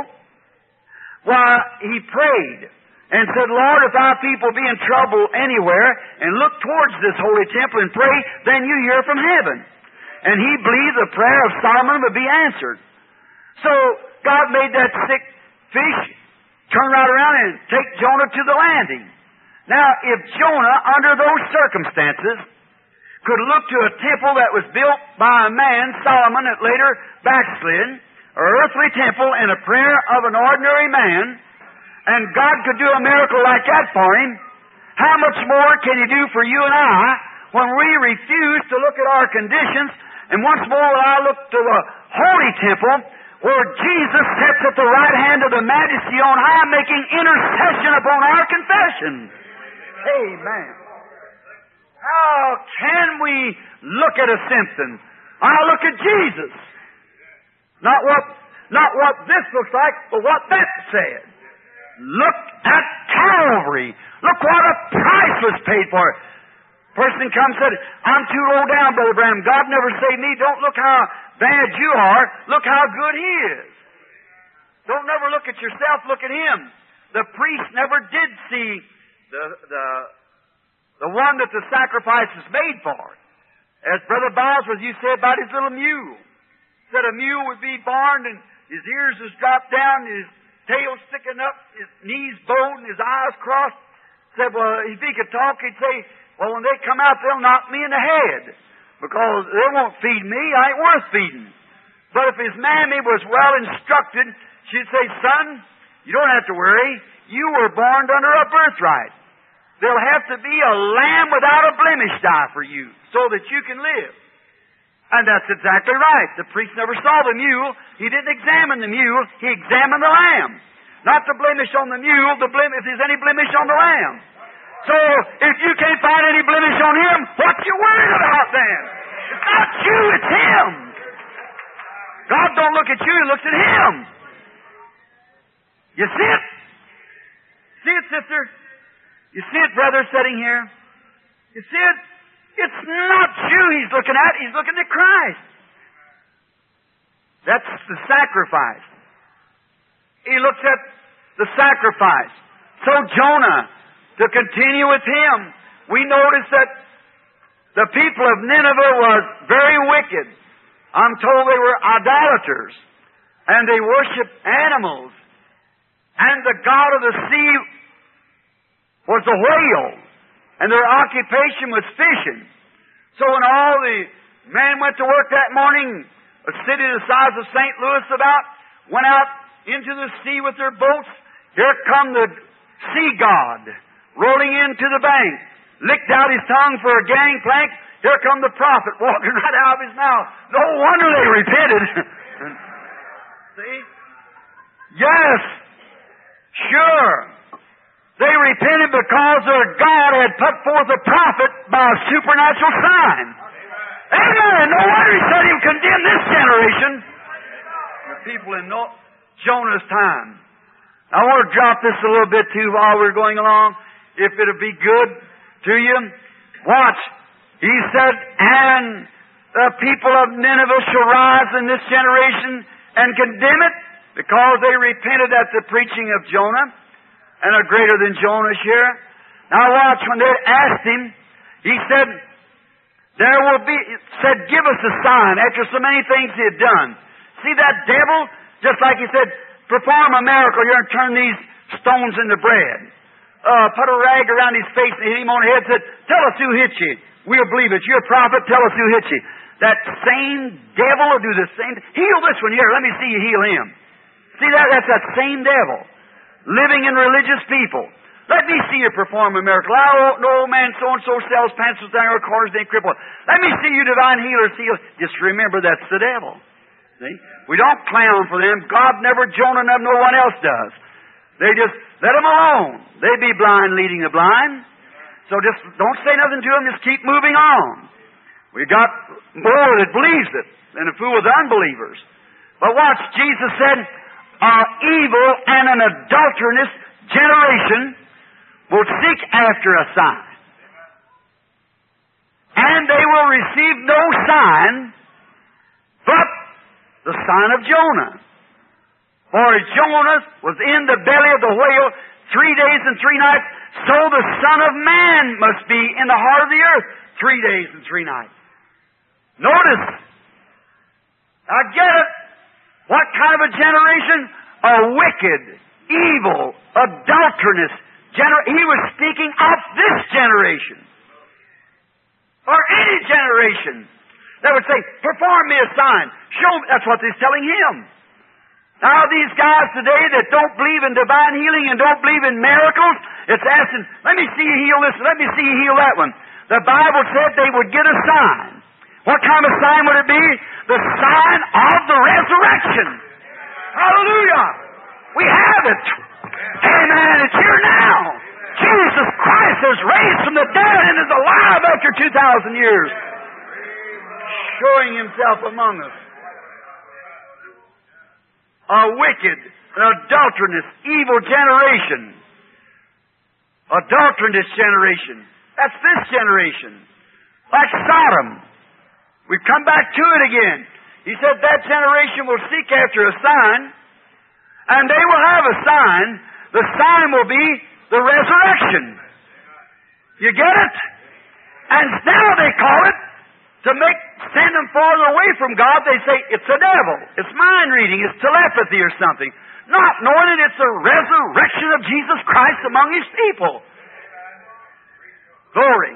he prayed and said, "Lord, if thy people be in trouble anywhere and look towards this holy temple and pray, then you hear from heaven." And he believed the prayer of Solomon would be answered. So God made that sick fish turn right around and take Jonah to the landing. Now, if Jonah, under those circumstances, could look to a temple that was built by a man, Solomon, that later backslid, an earthly temple and a prayer of an ordinary man, and God could do a miracle like that for him, how much more can He do for you and I when we refuse to look at our conditions? And once more will I look to the holy temple where Jesus sits at the right hand of the Majesty on high, making intercession upon our confession. Amen. How can we look at a symptom? I look at Jesus. Not what this looks like, but what that said. Look at Calvary. Look what a price was paid for it. Person comes and said, "I'm too low down, Brother Branham. God never saved me. Don't look how bad you are. Look how good He is." Don't never look at yourself. Look at Him. The priest never did see the one that the sacrifice is made for. As Brother Bosworth, you said about his little mule. said a mule would be born and his ears was dropped down, his tail sticking up, his knees bowed, and his eyes crossed. Said, well, if he could talk, he'd say, well, when they come out, they'll knock me in the head because they won't feed me. I ain't worth feeding. But if his mammy was well instructed, she'd say, son, you don't have to worry. You were born under a birthright. There'll have to be a lamb without a blemish die for you so that you can live. And that's exactly right. The priest never saw the mule. He didn't examine the mule. He examined the lamb. Not the blemish on the mule, if there's any blemish on the lamb. So, if you can't find any blemish on him, what you worried about then? It's not you, it's him. God don't look at you, He looks at him. You see it? See it, sister? You see it, brother, sitting here? You see it? It's not you He's looking at. He's looking at Christ. That's the sacrifice. He looks at the sacrifice. So Jonah, to continue with him, we notice that the people of Nineveh was very wicked. I'm told they were idolaters. And they worshiped animals. And the god of the sea was a whale. And their occupation was fishing. So when all the men went to work that morning, a city the size of St. Louis about, went out into the sea with their boats, here come the sea god rolling into the bank, licked out his tongue for a gangplank. Here come the prophet walking right out of his mouth. No wonder they repented. See? Yes. Sure. They repented because their God had put forth a prophet by a supernatural sign. Amen. No wonder He said He would condemn this generation. The people in Jonah's time. I want to drop this a little bit too while we're going along, if it'll be good to you. Watch. He said, and the people of Nineveh shall rise in this generation and condemn it because they repented at the preaching of Jonah. And are greater than Jonah here. Now watch, when they asked him, he said, give us a sign after so many things he had done. See that devil? Just like he said, perform a miracle here and turn these stones into bread. Put a rag around his face and hit him on the head and said, tell us who hit you. We'll believe it. You're a prophet, tell us who hit you. That same devil will do the same. Heal this one here. Let me see you heal him. See that? That's that same devil. Living in religious people. Let me see you perform a miracle. I don't know, man, so-and-so sells pencils down your corners, they cripple. Let me see you divine healers heal. Just remember, that's the devil. See? We don't clown for them. God never, Jonah never, no one else does. They just let them alone. They be blind leading the blind. So just don't say nothing to them. Just keep moving on. We got more that believes it than a fool with unbelievers. But watch, Jesus said, "Our evil and an adulterous generation will seek after a sign. And they will receive no sign but the sign of Jonah. For Jonah was in the belly of the whale 3 days and 3 nights, so the Son of Man must be in the heart of the earth 3 days and 3 nights." Notice, I get it. What kind of a generation? A wicked, evil, adulterous generation. He was speaking of this generation. Or any generation that would say, perform me a sign. Show me. That's what he's telling him. Now these guys today that don't believe in divine healing and don't believe in miracles, it's asking, let me see you heal this, let me see you heal that one. The Bible said they would get a sign. What kind of sign would it be? The sign of the resurrection. Hallelujah! We have it. Amen. It's here now. Jesus Christ is raised from the dead and is alive after 2,000 years. Showing Himself among us. A wicked, an adulterous, evil generation. Adulterous generation. That's this generation. Like Sodom. We've come back to it again. He said that generation will seek after a sign, and they will have a sign. The sign will be the resurrection. You get it? And now they call it send them farther away from God, they say, it's a devil, it's mind reading, it's telepathy or something. Not knowing that it's the resurrection of Jesus Christ among His people. Glory.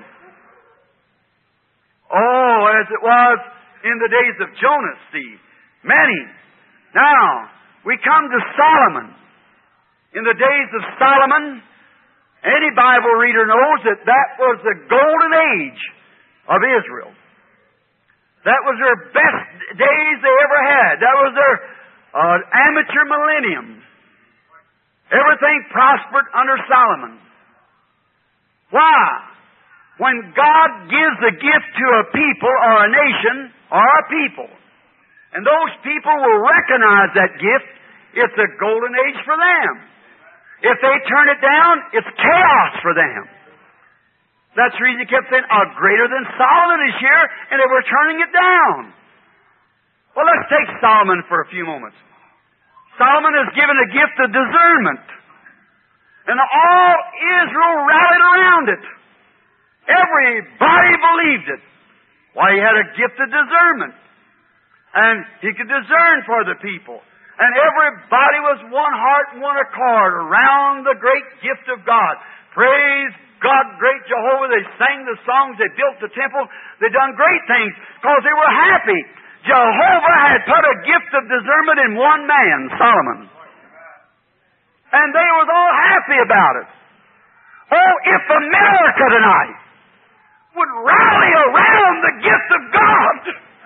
Oh, as it was in the days of Jonas, see. Many. Now, we come to Solomon. In the days of Solomon, any Bible reader knows that that was the golden age of Israel. That was their best days they ever had. That was their amateur millennium. Everything prospered under Solomon. Why? When God gives a gift to a people or a nation or a people, and those people will recognize that gift, it's a golden age for them. If they turn it down, it's chaos for them. That's the reason He kept saying, greater than Solomon is here, and they were turning it down. Well, let's take Solomon for a few moments. Solomon is given a gift of discernment. And all Israel rallied around it. Everybody believed it. Why, he had a gift of discernment. And he could discern for the people. And everybody was one heart and one accord around the great gift of God. Praise God, great Jehovah. They sang the songs. They built the temple. They done great things because they were happy. Jehovah had put a gift of discernment in one man, Solomon. And they were all happy about it. Oh, if America tonight would rally around the gift of God,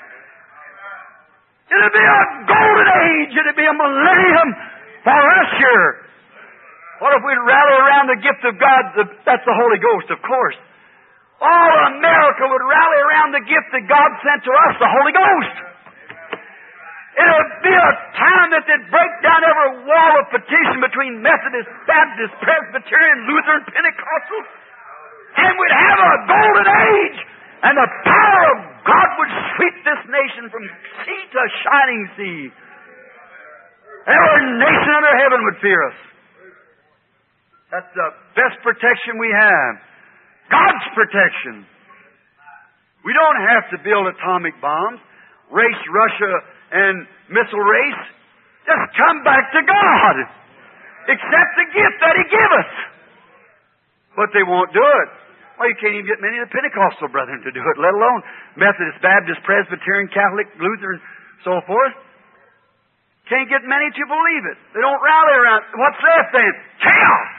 it'd be a golden age. It'd be a millennium for us here. What if we'd rally around the gift of God? That's the Holy Ghost, of course. All America would rally around the gift that God sent to us, the Holy Ghost. It would be a time that they'd break down every wall of petition between Methodist, Baptist, Presbyterian, Lutheran, Pentecostal, and we'd have a golden age, and the power of God would sweep this nation from sea to shining sea. Every nation under heaven would fear us. That's the best protection we have. God's protection. We don't have to build atomic bombs, race Russia and missile race. Just come back to God. Accept the gift that He gave us. But they won't do it. Well, you can't even get many of the Pentecostal brethren to do it, let alone Methodist, Baptist, Presbyterian, Catholic, Lutheran, so forth. Can't get many to believe it. They don't rally around. What's left then? Chaos.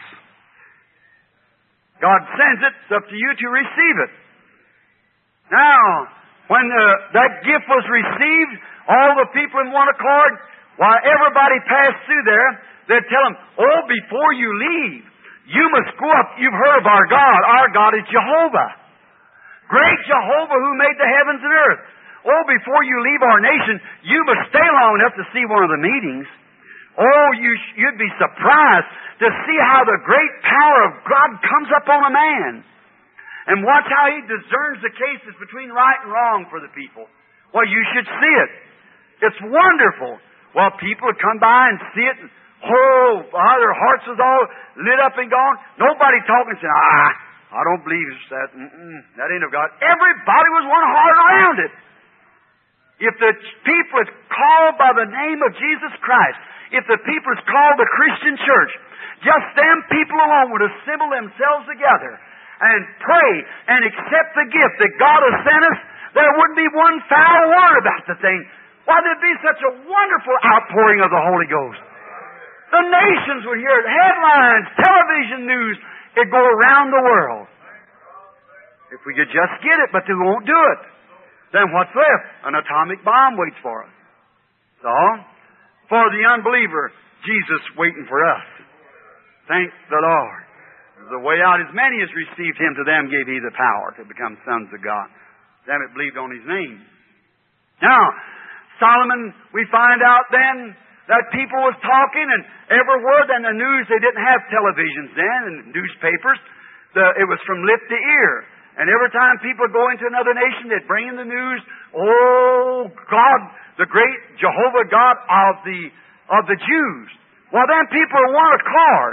God sends it. It's up to you to receive it. Now, when that gift was received, all the people in one accord, while everybody passed through there, they'd tell them, oh, before you leave, you must go up. You've heard of our God. Our God is Jehovah. Great Jehovah who made the heavens and earth. Oh, before you leave our nation, you must stay long enough to see one of the meetings. Oh, you'd be surprised to see how the great power of God comes up on a man. And watch how He discerns the cases between right and wrong for the people. Well, you should see it. It's wonderful. Well, people would come by and see it, and their hearts was all lit up and gone. Nobody talking, saying, I don't believe that. That ain't of God. Everybody was one heart around it. If the people is called by the name of Jesus Christ, if the people is called the Christian church, just them people alone would assemble themselves together and pray and accept the gift that God has sent us, there wouldn't be one foul word about the thing. Why, there'd be such a wonderful outpouring of the Holy Ghost. The nations would hear it. Headlines, television news, it'd go around the world. If we could just get it, but they won't do it. Then what's left? An atomic bomb waits for us. So, for the unbeliever, Jesus waiting for us. Thank the Lord. The way out, as many as received Him, to them gave He the power to become sons of God. Them that believed on His name. Now, Solomon, we find out then that people was talking, and everywhere in the news, they didn't have televisions then, and newspapers. It was from lip to ear. And every time people go into another nation, they'd bring in the news, oh, God, the great Jehovah God of the Jews. Well, then people are one accord.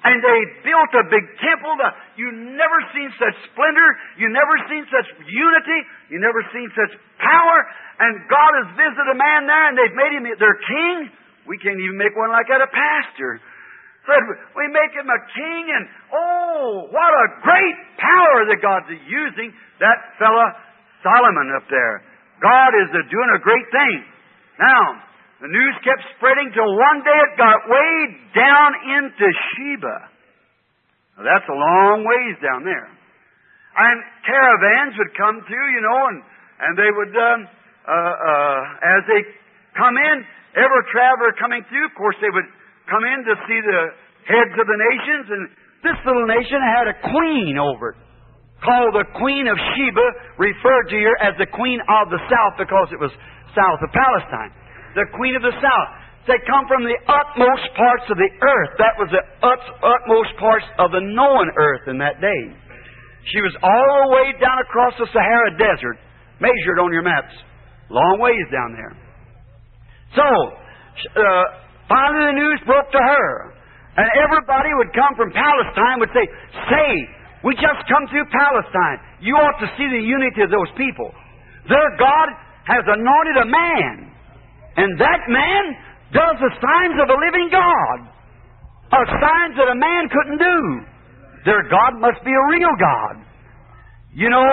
And they built a big temple. You never seen such splendor. You never seen such unity. You never seen such power. And God has visited a man there, and they've made him their king. We can't even make one like that a pastor. Said, we make him a king, and oh, what a great power that God's using. That fella Solomon up there. God is doing a great thing. Now, the news kept spreading till one day it got way down into Sheba. Now, that's a long ways down there. And caravans would come through, you know, and they would, as they come in, every traveler coming through, of course, they would come in to see the heads of the nations, and this little nation had a queen over it, called the Queen of Sheba, referred to here as the Queen of the South because it was south of Palestine. The Queen of the South. They come from the utmost parts of the earth. That was the utmost parts of the known earth in that day. She was all the way down across the Sahara Desert, measured on your maps. Long ways down there. So, finally the news broke to her. And everybody would come from Palestine would say, we just come through Palestine. You ought to see the unity of those people. Their God has anointed a man. And that man does the signs of a living God. Signs that a man couldn't do. Their God must be a real God. You know,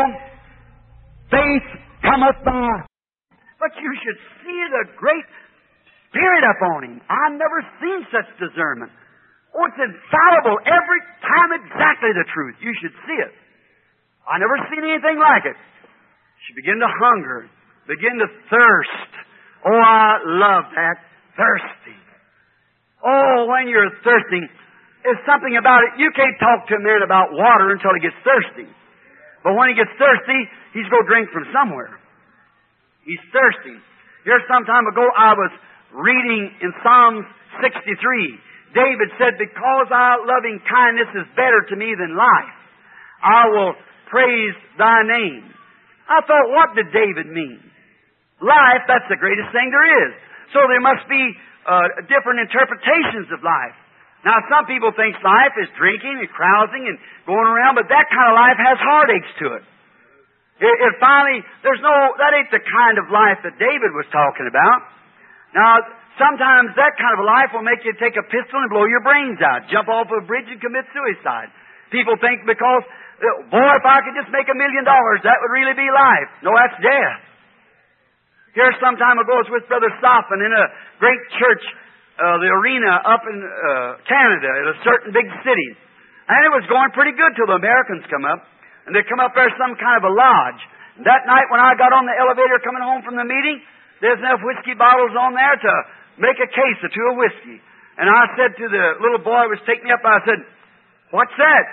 faith cometh by. But you should see the great Spirit upon him. I've never seen such discernment. Oh, it's infallible. Every time exactly the truth. You should see it. I never seen anything like it. She began to hunger, begin to thirst. Oh, I love that. Thirsty. Oh, when you're thirsting, there's something about it. You can't talk to a man about water until he gets thirsty. But when he gets thirsty, he's going to drink from somewhere. He's thirsty. Here some time ago, I was reading in Psalms 63. David said, because thy loving kindness is better to me than life, I will praise thy name. I thought, what did David mean? Life, that's the greatest thing there is. So there must be different interpretations of life. Now, some people think life is drinking and carousing and going around, but that kind of life has heartaches to it. It finally, that ain't the kind of life that David was talking about. Now, sometimes that kind of a life will make you take a pistol and blow your brains out, jump off a bridge and commit suicide. People think because, boy, if I could just make $1 million, that would really be life. No, that's death. Here some time ago, I was with Brother Soffin in a great church, the arena up in Canada, in a certain big city. And it was going pretty good till the Americans come up. And they come up there some kind of a lodge. That night when I got on the elevator coming home from the meeting, there's enough whiskey bottles on there to make a case or two of whiskey. And I said to the little boy who was taking me up, I said, what's that?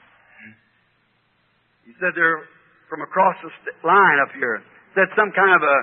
He said, they're from across the line up here. He said some kind of a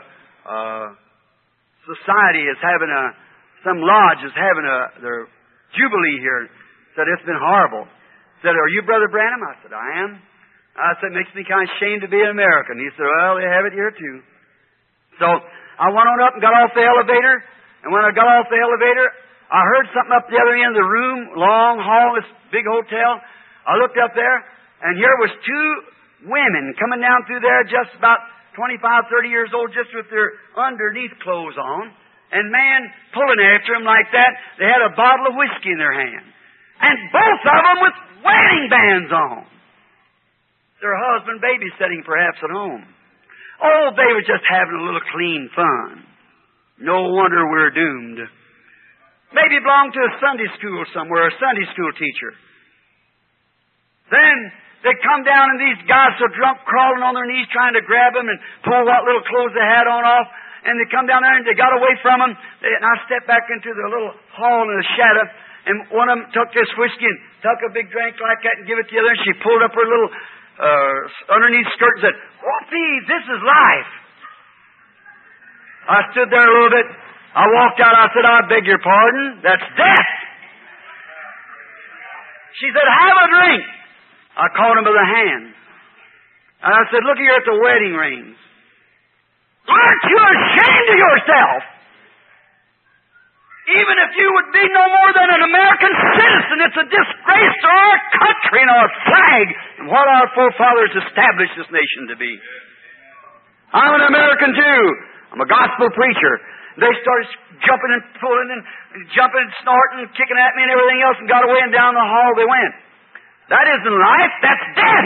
society is having some lodge is having their jubilee here. Said, it's been horrible. Said, are you Brother Branham? I said, I am. I said, makes me kind of ashamed to be an American. He said, well, they have it here too. So I went on up and got off the elevator. And when I got off the elevator, I heard something up the other end of the room, long hall, this big hotel. I looked up there, and here was two women coming down through there just about 25, 30 years old, just with their underneath clothes on. And man pulling after them like that. They had a bottle of whiskey in their hand. And both of them with wedding bands on. Their husband babysitting perhaps at home. Oh, they were just having a little clean fun. No wonder we're doomed. Maybe belong to a Sunday school somewhere, a Sunday school teacher. Then they come down and these guys so drunk, crawling on their knees, trying to grab them and pull what little clothes they had on off. And they come down there and they got away from them. And I stepped back into the little hall in the shadow. And one of them took this whiskey and took a big drink like that and give it to the other. And she pulled up her little underneath skirt and said, "Whoopsie, this is life." I stood there a little bit. I walked out. I said, "I beg your pardon. That's death." She said, "Have a drink." I caught him by the hand. And I said, "Look here at the wedding rings. Aren't you ashamed of yourself? Even if you would be no more than an American citizen, it's a disgrace disgrace to our country and our flag and what our forefathers established this nation to be. I'm an American too. I'm a gospel preacher. They started jumping and pulling and jumping and snorting and kicking at me and everything else and got away, and down the hall they went. That isn't life, that's death.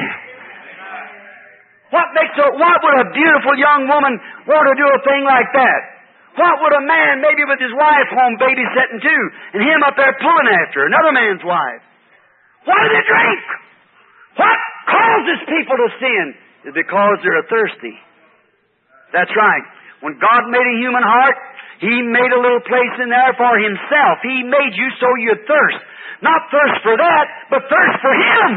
What would a beautiful young woman want to do a thing like that? What would a man, maybe with his wife home babysitting too, and him up there pulling after another man's wife? Why do they drink? What causes people to sin? It's because they're thirsty. That's right. When God made a human heart, He made a little place in there for Himself. He made you so you'd thirst. Not thirst for that, but thirst for Him.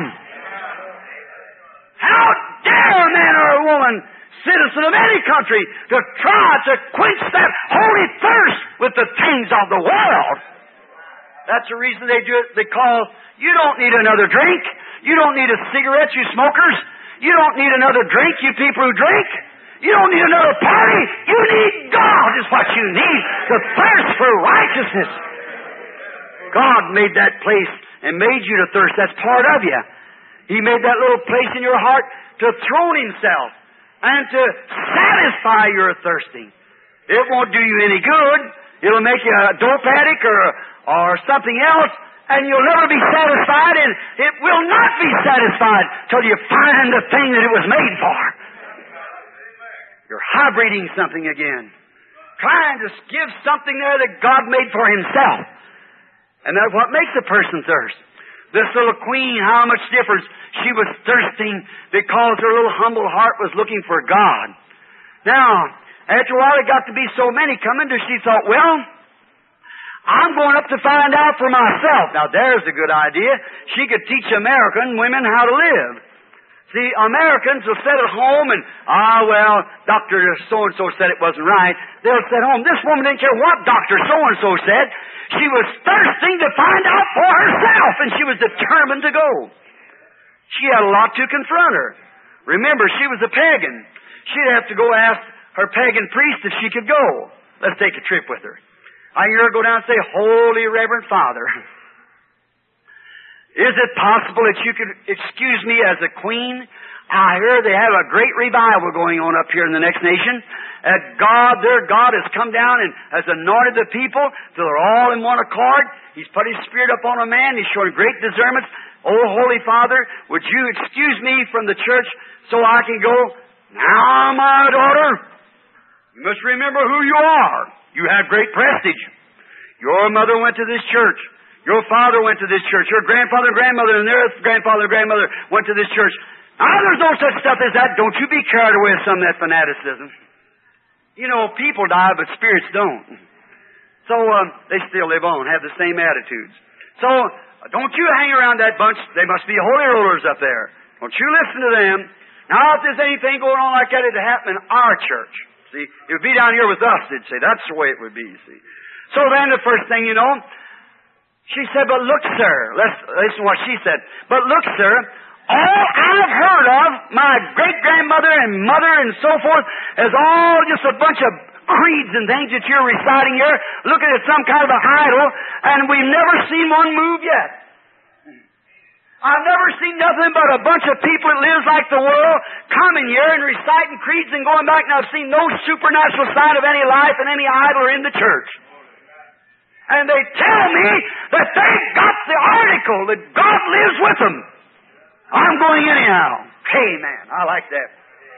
How dare a man or a woman, citizen of any country, to try to quench that holy thirst with the things of the world? That's the reason they do it, because you don't need another drink. You don't need a cigarette, you smokers. You don't need another drink, you people who drink. You don't need another party. You need God is what you need. The thirst for righteousness. God made that place and made you to thirst. That's part of you. He made that little place in your heart to throne Himself and to satisfy your thirsting. It won't do you any good. It'll make you a dope addict or something else, and you'll never be satisfied, and it will not be satisfied till you find the thing that it was made for. You're hybriding something again. Trying to give something there that God made for Himself. And that's what makes a person thirst. This little queen, how much difference? She was thirsting because her little humble heart was looking for God. Now, after a while it got to be so many coming that she thought, well, I'm going up to find out for myself. Now, there's a good idea. She could teach American women how to live. See, Americans will sit at home and, Dr. So-and-so said it wasn't right. They'll sit home. This woman didn't care what Dr. So-and-so said. She was thirsting to find out for herself, and she was determined to go. She had a lot to confront her. Remember, she was a pagan. She'd have to go ask her pagan priest if she could go. Let's take a trip with her. I hear her go down and say, Holy Reverend Father, is it possible that you could excuse me as a queen? I hear they have a great revival going on up here in the next nation. Their God has come down and has anointed the people till they're all in one accord. He's put His Spirit upon a man. He's showing great discernment. Oh, Holy Father, would you excuse me from the church so I can go? Now, my daughter, you must remember who you are. You have great prestige. Your mother went to this church. Your father went to this church. Your grandfather and grandmother and their grandfather and grandmother went to this church. Now, there's no such stuff as that. Don't you be carried away with some of that fanaticism. You know, people die, but spirits don't. So, they still live on, have the same attitudes. So, don't you hang around that bunch. They must be holy rollers up there. Don't you listen to them. Now, if there's anything going on like that, it'd happen in our church. See, it would be down here with us, they'd say. That's the way it would be, you see. So then the first thing you know, she said, but look, sir, listen to what she said. But look, sir, all I've heard of, my great-grandmother and mother and so forth, is all just a bunch of creeds and things that you're reciting here, looking at some kind of an idol, and we've never seen one move yet. I've never seen nothing but a bunch of people that lives like the world coming here and reciting creeds and going back, and I've seen no supernatural sign of any life in any idol or in the church. And they tell me that they've got the article that God lives with them. I'm going anyhow. Amen. I like that.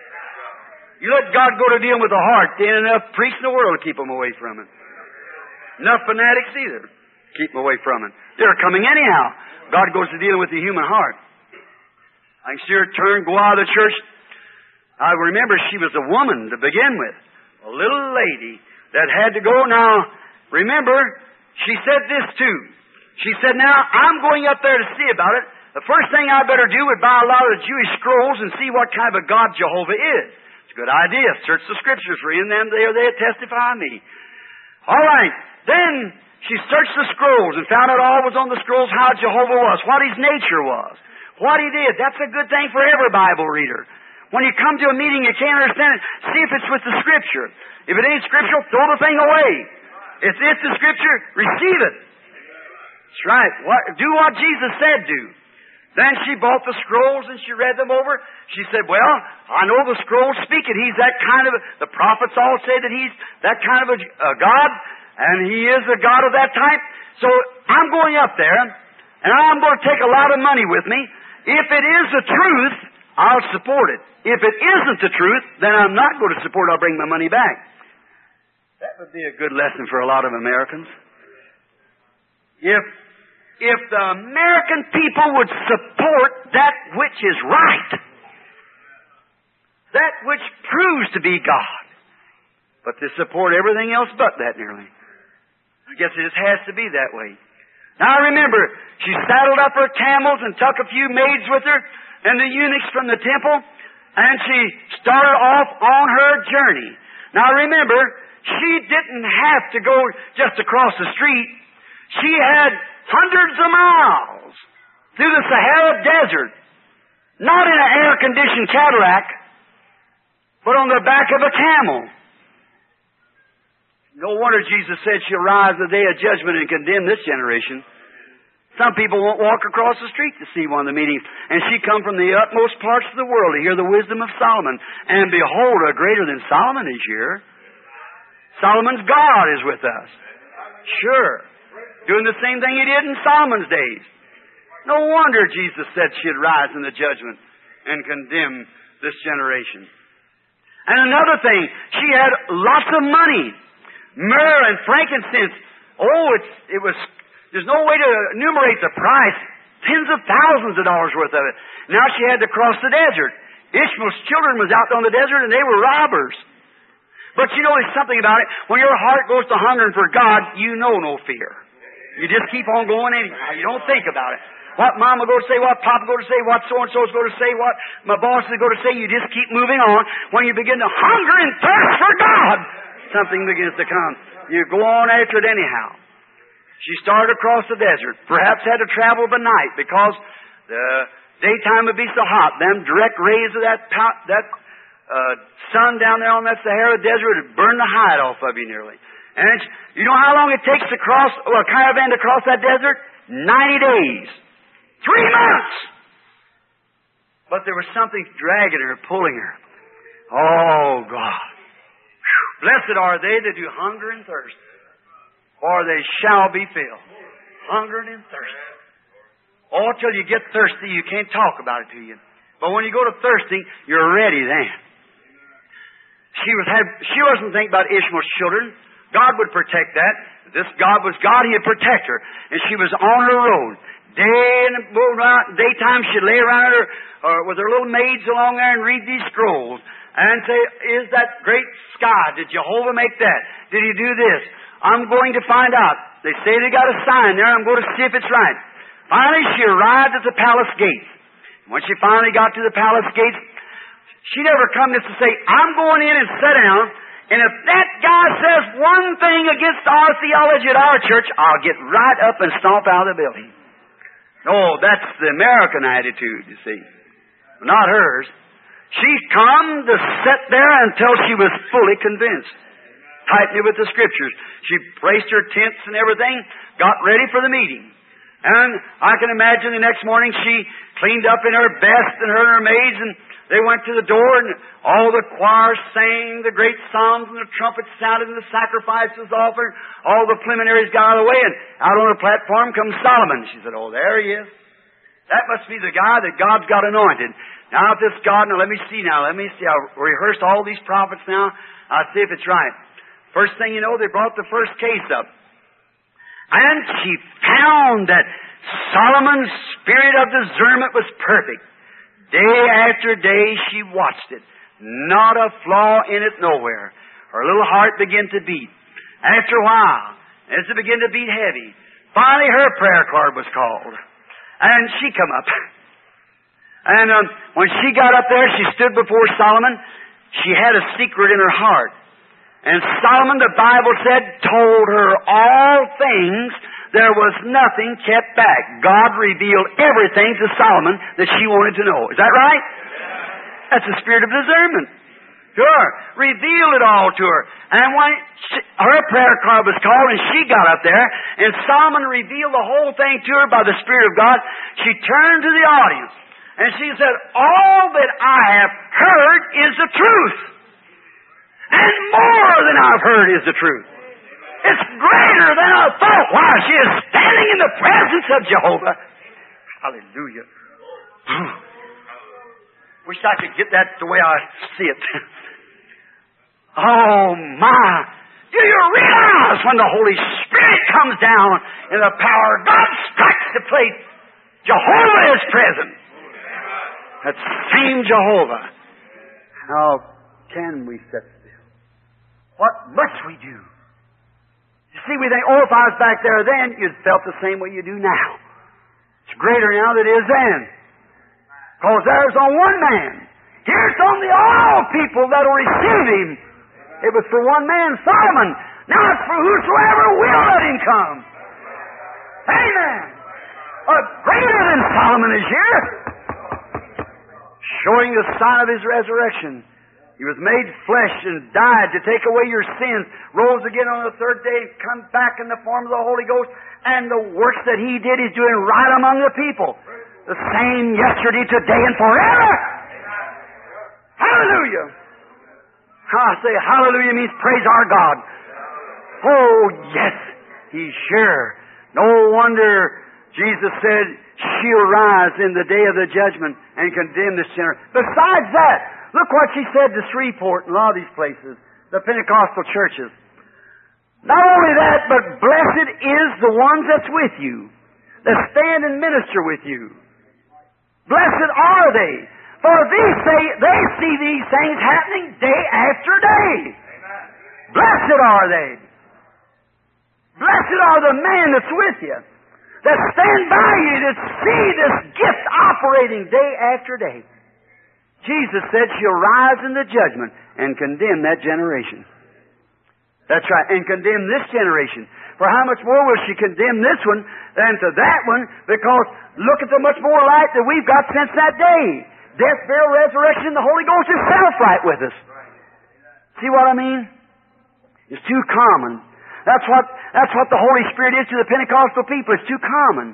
You let God go to deal with the heart, there ain't enough priests in the world to keep them away from it. Enough fanatics either. Keep them away from it. They're coming anyhow. God goes to deal with the human heart. I can see her turn, go out of the church. I remember she was a woman to begin with. A little lady that had to go. Now, remember, she said this too. She said, now, I'm going up there to see about it. The first thing I better do would buy a lot of the Jewish scrolls and see what kind of a God Jehovah is. It's a good idea. Search the Scriptures for him. Them there, they testify me. All right. Then she searched the scrolls and found out all was on the scrolls how Jehovah was, what His nature was, what He did. That's a good thing for every Bible reader. When you come to a meeting you can't understand it, see if it's with the Scripture. If it ain't scriptural, throw the thing away. If it's the Scripture, receive it. That's right. Do what Jesus said do. Then she bought the scrolls and she read them over. She said, well, I know the scrolls speak it. He's that kind of, the prophets all say that He's that kind of a God, and He is a God of that type. So I'm going up there, and I'm going to take a lot of money with me. If it is the truth, I'll support it. If it isn't the truth, then I'm not going to support it. I'll bring my money back. That would be a good lesson for a lot of Americans. If the American people would support that which is right, that which proves to be God, but they support everything else but that nearly. I guess it just has to be that way. Now remember, she saddled up her camels and took a few maids with her and the eunuchs from the temple, and she started off on her journey. Now remember, she didn't have to go just across the street. She had hundreds of miles through the Sahara Desert, not in an air-conditioned Cadillac, but on the back of a camel. No wonder Jesus said she'll rise the day of judgment and condemn this generation. Some people won't walk across the street to see one of the meetings, and she come from the utmost parts of the world to hear the wisdom of Solomon. And behold, a greater than Solomon is here. Solomon's God is with us. Sure. Doing the same thing He did in Solomon's days. No wonder Jesus said she'd rise in the judgment and condemn this generation. And another thing, she had lots of money. Myrrh and frankincense. Oh, there's no way to enumerate the price. Tens of thousands of dollars worth of it. Now she had to cross the desert. Ishmael's children was out on the desert and they were robbers. But you know, there's something about it. When your heart goes to hungering for God, you know no fear. You just keep on going anyhow. You don't think about it. What Mama go to say, what Papa go to say, what so-and-so's go to say, what my boss is going to say, you just keep moving on. When you begin to hunger and thirst for God, something begins to come. You go on after it anyhow. She started across the desert. Perhaps had to travel by night because the daytime would be so hot. Them direct rays of that sun down there on that Sahara Desert would burn the hide off of you nearly. And you know how long it takes to cross, a caravan to cross that desert? 90 days. 3 months! But there was something dragging her, pulling her. Oh, God. Blessed are they that do hunger and thirst, for they shall be filled. Hunger and thirst. Oh, till you get thirsty, you can't talk about it to you. But when you go to thirsting, you're ready then. She wasn't thinking about Ishmael's children. God would protect that. This God was God, He'd protect her. And she was on her road. Daytime she'd lay around with her little maids along there and read these scrolls. And say, is that great sky? Did Jehovah make that? Did He do this? I'm going to find out. They say they got a sign there. I'm going to see if it's right. Finally, she arrived at the palace gates. When she finally got to the palace gates, she never come just to say, I'm going in and sit down, and if that guy says one thing against our theology at our church, I'll get right up and stomp out of the building. No, that's the American attitude, you see. Not hers. She's come to sit there until she was fully convinced. Tightened it with the Scriptures. She placed her tents and everything, got ready for the meeting. And I can imagine the next morning she cleaned up in her best and her maids, and they went to the door, and all the choir sang the great psalms, and the trumpets sounded, and the sacrifice was offered. All the preliminaries got out of the way, and out on the platform comes Solomon. She said, oh, there he is. That must be the guy that God's got anointed. Now, this God, let me see. I've rehearsed all these prophets now. I'll see if it's right. First thing you know, they brought the first case up. And she found that Solomon's spirit of discernment was perfect. Day after day she watched it. Not a flaw in it nowhere. Her little heart began to beat. After a while, as it began to beat heavy, finally her prayer card was called. And she come up. And when she got up there, she stood before Solomon. She had a secret in her heart. And Solomon, the Bible said, told her all things. There was nothing kept back. God revealed everything to Solomon that she wanted to know. Is that right? That's the spirit of discernment. Sure. Reveal it all to her. And when her prayer card was called and she got up there and Solomon revealed the whole thing to her by the Spirit of God, she turned to the audience and she said, all that I have heard is the truth. And more than I've heard is the truth. It's greater than I thought. Why? She is standing in the presence of Jehovah. Hallelujah. Wish I could get that the way I see it. Oh, my. Do you realize when the Holy Spirit comes down in the power, God strikes the plate, Jehovah is present. That same Jehovah. How can we sit still? What must we do? You see, we think, oh, if I was back there then, you'd felt the same way you do now. It's greater now than it is then. Because there's on one man. Here's only all people that will receive Him. It was for one man, Solomon. Now it's for whosoever will let Him come. Amen. Greater than Solomon is here. Showing the sign of His resurrection. He was made flesh and died to take away your sins. Rose again on the third day. Come back in the form of the Holy Ghost. And the works that He did, He's doing right among the people. The same yesterday, today, and forever. Hallelujah. I say hallelujah means praise our God. Oh, yes, He's sure. No wonder Jesus said, she'll rise in the day of the judgment and condemn this sinner. Besides that, look what she said to Shreveport and a lot of these places, the Pentecostal churches. Not only that, but blessed is the ones that's with you, that stand and minister with you. Blessed are they, for they see these things happening day after day. Amen. Blessed are they. Blessed are the men that's with you, that stand by you, that see this gift operating day after day. Jesus said she'll rise in the judgment and condemn that generation. That's right, and condemn this generation. For how much more will she condemn this one than to that one? Because look at the much more light that we've got since that day. Death, burial, resurrection, the Holy Ghost Himself right with us. See what I mean? It's too common. That's what the Holy Spirit is to the Pentecostal people. It's too common.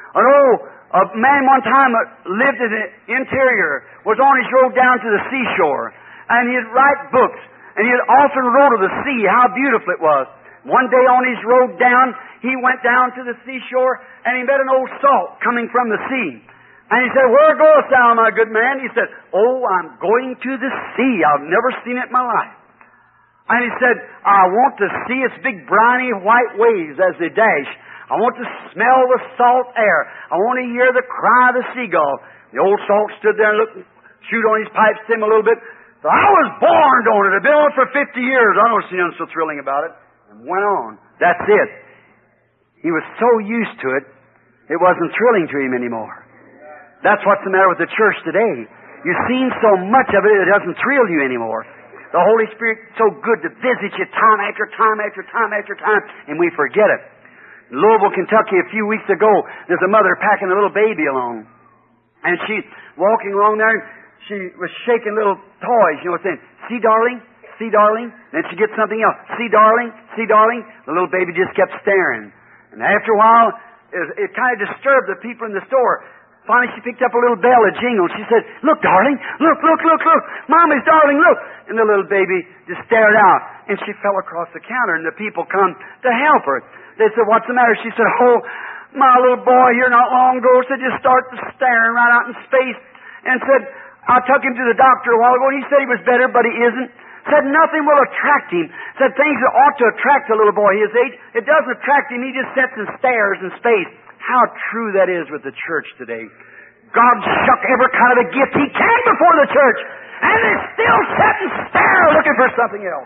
A man one time lived in the interior, was on his road down to the seashore, and he'd write books, and he'd often wrote of the sea, how beautiful it was. One day on his road down, he went down to the seashore, and he met an old salt coming from the sea. And he said, "Where goest thou, my good man?" He said, "Oh, I'm going to the sea. I've never seen it in my life." And he said, "I want to see its big briny white waves as they dash. I want to smell the salt air. I want to hear the cry of the seagull." The old salt stood there and looked, chewed on his pipe stem a little bit. So I was born on it. I've been on it for 50 years. I don't see nothing so thrilling about it. And went on. That's it. He was so used to it, it wasn't thrilling to him anymore. That's what's the matter with the church today. You've seen so much of it doesn't thrill you anymore. The Holy Spirit's so good to visit you time after time after time after time, and we forget it. In Louisville, Kentucky, a few weeks ago, there's a mother packing a little baby along. And she's walking along there, and she was shaking little toys, saying, "See, darling? See, darling?" Then she gets something else. "See, darling? See, darling?" The little baby just kept staring. And after a while, it kind of disturbed the people in the store. Finally, she picked up a little bell, a jingle. She said, "Look, darling, look, look, look, look. Mommy's darling, look." And the little baby just stared out. And she fell across the counter, and the people come to help her. They said, "What's the matter?" She said, "Oh, my little boy here not long ago said just started staring right out in space." And said, "I took him to the doctor a while ago, and he said he was better, but he isn't. Said nothing will attract him. Said things that ought to attract a little boy his age, it doesn't attract him. He just sits and stares in space." How true that is with the church today. God shuck every kind of a gift He can before the church, and they still sit and stare looking for something else.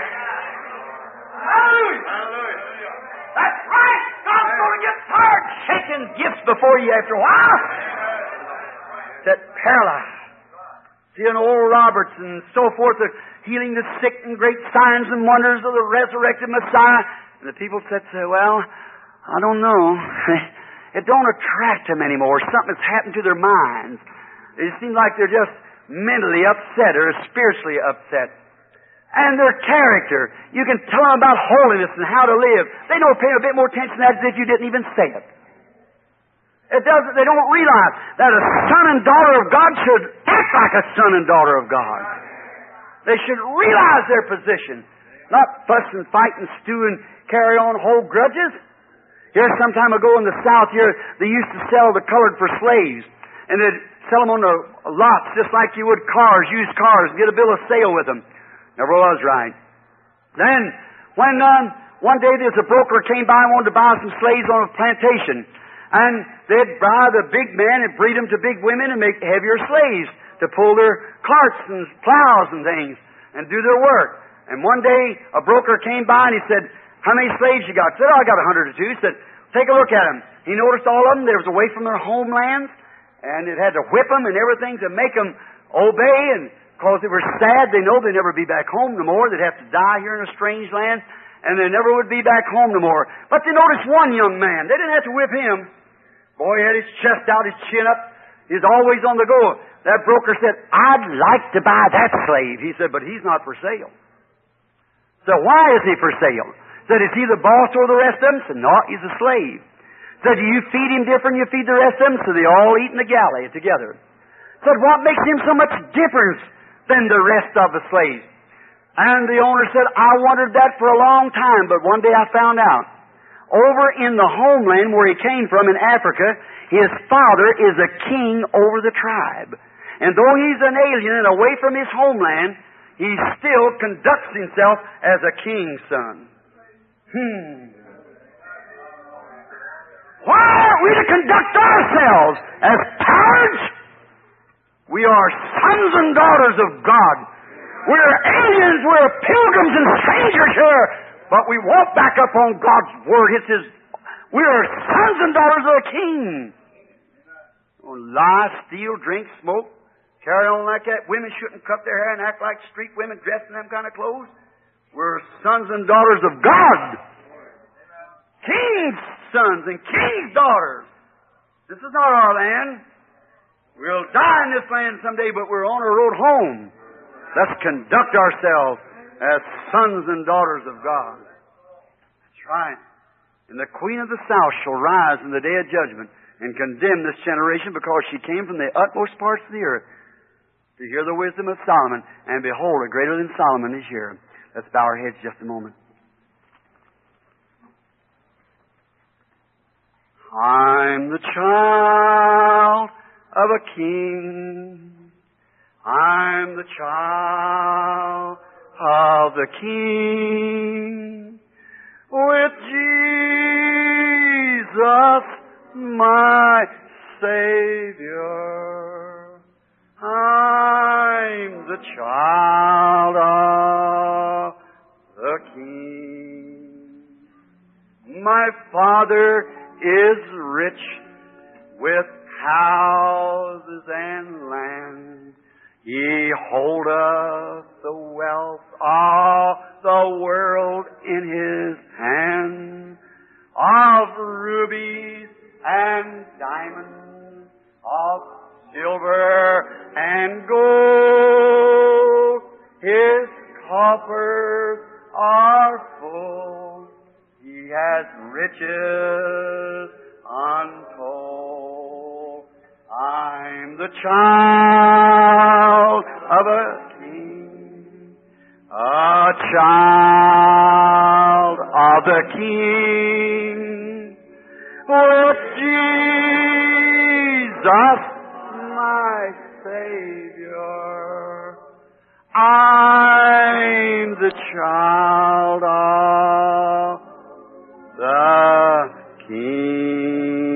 Hallelujah! That's right! God's going to get tired shaking gifts before you after a while. That paralyzed. See, an old Roberts and so forth, they're healing the sick and great signs and wonders of the resurrected Messiah. And the people said, "Well, I don't know." It don't attract them anymore. Something's happened to their minds. It seems like they're just mentally upset or spiritually upset. And their character, you can tell them about holiness and how to live. They don't pay a bit more attention to that as if you didn't even say it. They don't realize that a son and daughter of God should act like a son and daughter of God. They should realize their position. Not fuss and fight and stew and carry on hold grudges. Here, some time ago in the South here, they used to sell the colored for slaves. And they'd sell them on the lots just like you would cars, used cars, and get a bill of sale with them. Never was right. Then, when one day there's a broker came by and wanted to buy some slaves on a plantation. And they'd buy the big men and breed them to big women and make heavier slaves to pull their carts and plows and things and do their work. And one day a broker came by and he said, "How many slaves you got?" I said, "Oh, I got 100 or two." He said, "Take a look at them." He noticed all of them. They was away from their homelands, and it had to whip them and everything to make them obey. And because they were sad, they know they'd never be back home no more. They'd have to die here in a strange land, and they never would be back home no more. But they noticed one young man. They didn't have to whip him. Boy, he had his chest out, his chin up. He's always on the go. That broker said, "I'd like to buy that slave." He said, "But he's not for sale." So why is he for sale? Said, "Is he the boss over the rest of them?" Said, "No, he's a slave." Said, "Do you feed him different than you feed the rest of them?" So they all eat in the galley together. Said, "What makes him so much different than the rest of the slaves?" And the owner said, "I wondered that for a long time, but one day I found out. Over in the homeland where he came from in Africa, his father is a king over the tribe. And though he's an alien and away from his homeland, he still conducts himself as a king's son." Why aren't we to conduct ourselves as cowards? We are sons and daughters of God. We're aliens, we're pilgrims and strangers here, but we walk back up on God's Word. It says, we are sons and daughters of the King. Don't lie, steal, drink, smoke, carry on like that. Women shouldn't cut their hair and act like street women dressed in them kind of clothes. We're sons and daughters of God. King's sons and king's daughters. This is not our land. We'll die in this land someday, but we're on our road home. Let's conduct ourselves as sons and daughters of God. That's right. And the Queen of the South shall rise in the day of judgment and condemn this generation, because she came from the utmost parts of the earth to hear the wisdom of Solomon, and behold, a greater than Solomon is here. Let's bow our heads just a moment. I'm the child of a king. I'm the child of the King. With Jesus, my Savior, I'm the child of the King. My Father is rich with houses and land. He holdeth the wealth of the world in His hand, of rubies and diamonds, of silver and gold. His coffers are full. He has riches untold. I'm the child of a king, a child of the King. With Jesus, my Savior, I'm the child of the King.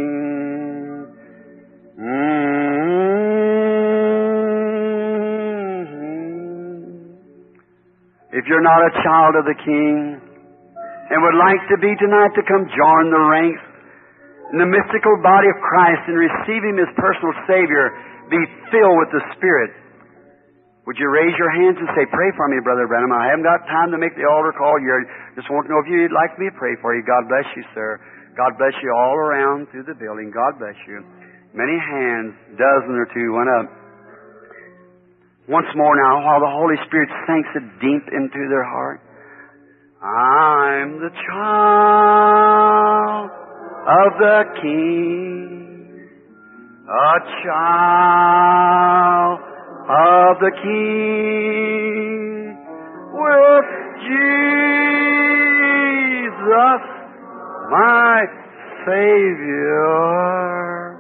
If you're not a child of the King and would like to be tonight, to come join the ranks in the mystical body of Christ and receive Him as personal Savior, be filled with the Spirit, would you raise your hands and say, "Pray for me, Brother Branham. I haven't got time to make the altar call here. Just want to know if you'd like me to pray for you." God bless you, sir. God bless you all around through the building. God bless you. Many hands, dozen or two, went up. Once more now, while the Holy Spirit sinks it deep into their heart. I'm the child of the King, a child of the King, with Jesus, my Savior.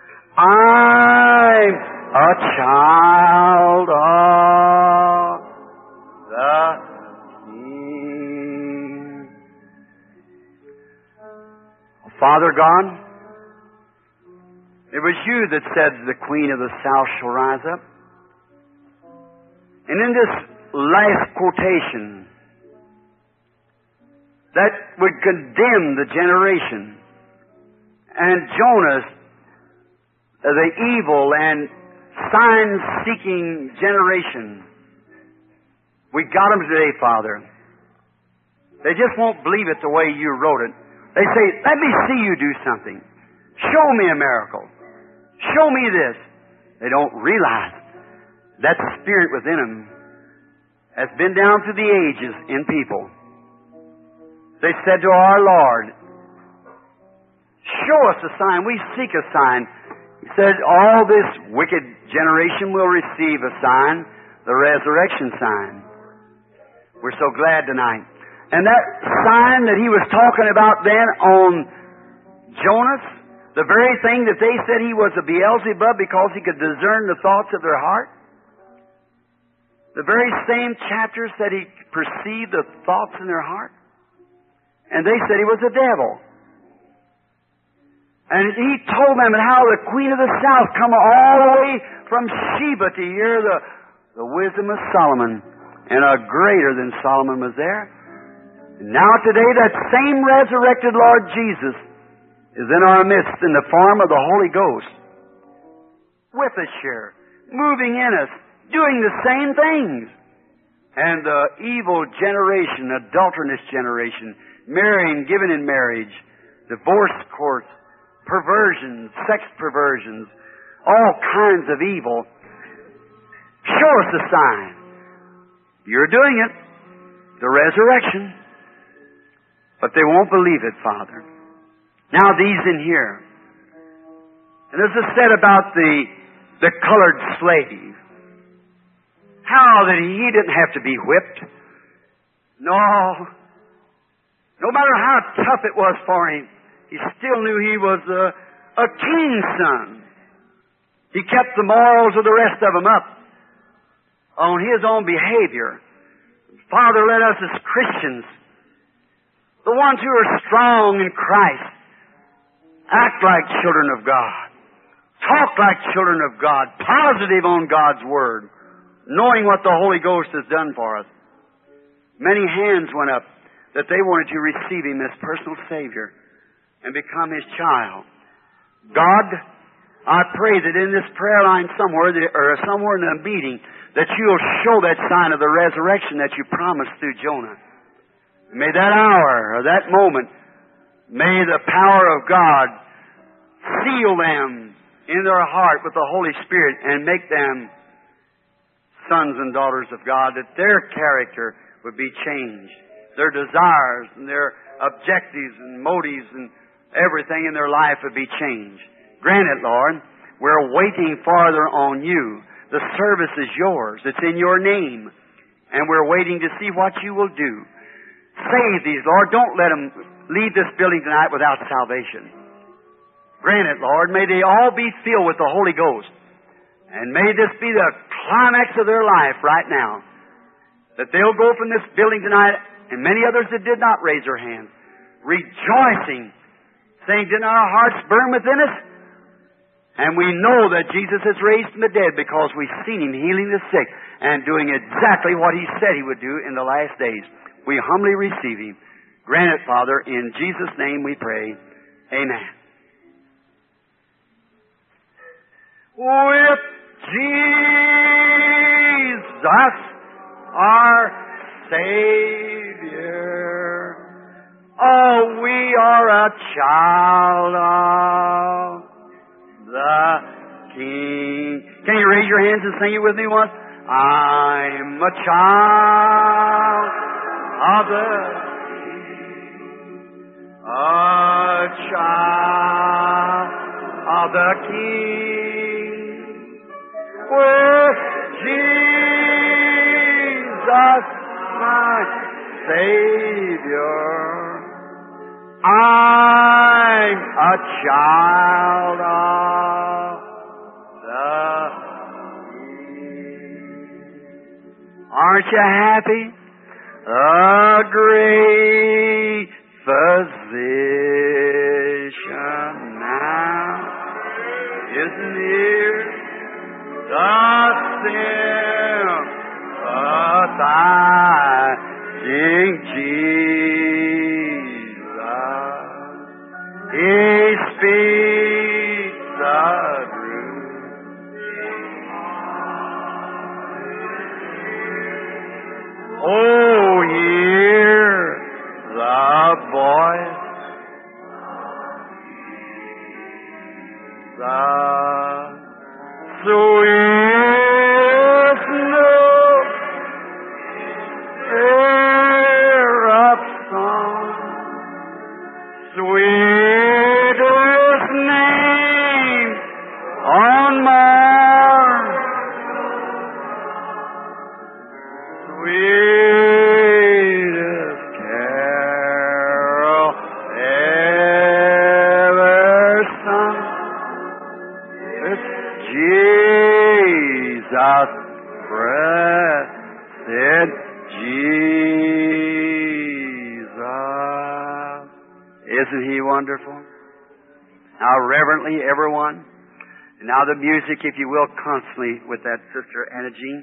I'm a child of the King. Father God, it was you that said the Queen of the South shall rise up. And in this last quotation that would condemn the generation and Jonah, the evil and sign-seeking generation, we got them today, Father. They just won't believe it the way you wrote it. They say, let me see you do something. Show me a miracle. Show me this. They don't realize that spirit within them has been down through the ages in people. They said to our Lord, show us a sign. We seek a sign. He said, all this wicked generation will receive a sign, the resurrection sign. We're so glad tonight. And that sign that he was talking about then on Jonas, the very thing that they said he was a Beelzebub because he could discern the thoughts of their heart, the very same chapter said he perceived the thoughts in their heart. And they said he was a devil. And he told them how the Queen of the South come all the way from Sheba to hear the wisdom of Solomon. And a greater than Solomon was there. And now today that same resurrected Lord Jesus is in our midst in the form of the Holy Ghost. With us here. Moving in us. Doing the same things. And the evil generation, adulterous generation, marrying, giving in marriage, divorce courts, perversions, sex perversions, all kinds of evil. Show us a sign. You're doing it. The resurrection. But they won't believe it, Father. Now these in here. And this is said about the colored slave. How that he didn't have to be whipped. No. No matter how tough it was for him, he still knew he was a king's son. He kept the morals of the rest of them up on his own behavior. Father, let us as Christians, the ones who are strong in Christ, act like children of God. Talk like children of God. Positive on God's Word. Knowing what the Holy Ghost has done for us. Many hands went up that they wanted to receive Him as personal Savior and become His child. God, I pray that in this prayer line somewhere, or somewhere in a meeting, that you'll show that sign of the resurrection that you promised through Jonah. May that hour, or that moment, may the power of God seal them in their heart with the Holy Spirit and make them sons and daughters of God, that their character would be changed. Their desires and their objectives and motives and everything in their life would be changed. Grant it, Lord. We're waiting farther on you. The service is yours. It's in your name. And we're waiting to see what you will do. Save these, Lord. Don't let them leave this building tonight without salvation. Grant it, Lord. May they all be filled with the Holy Ghost. And may this be the climax of their life right now. That they'll go from this building tonight, and many others that did not raise their hands, rejoicing, saying, did not our hearts burn within us? And we know that Jesus has raised from the dead because we've seen Him healing the sick and doing exactly what He said He would do in the last days. We humbly receive Him. Grant it, Father. In Jesus' name we pray. Amen. With Jesus, our Savior, oh, we are a child of the King. Can you raise your hands and sing it with me once? I'm a child of the a child of the King. With Jesus, my Savior, I'm a child of the King. Aren't you happy? A great physician now is near, the sympathizing Jesus. He speaks the truth. Oh, hear the voice, the sweet note, seraph song, sweetest name on mine, sweetest carol ever sung. It's Jesus, blessed Jesus. Isn't He wonderful? Now reverently, everyone. And now the music, if you will, constantly with that Sister Anna Jean.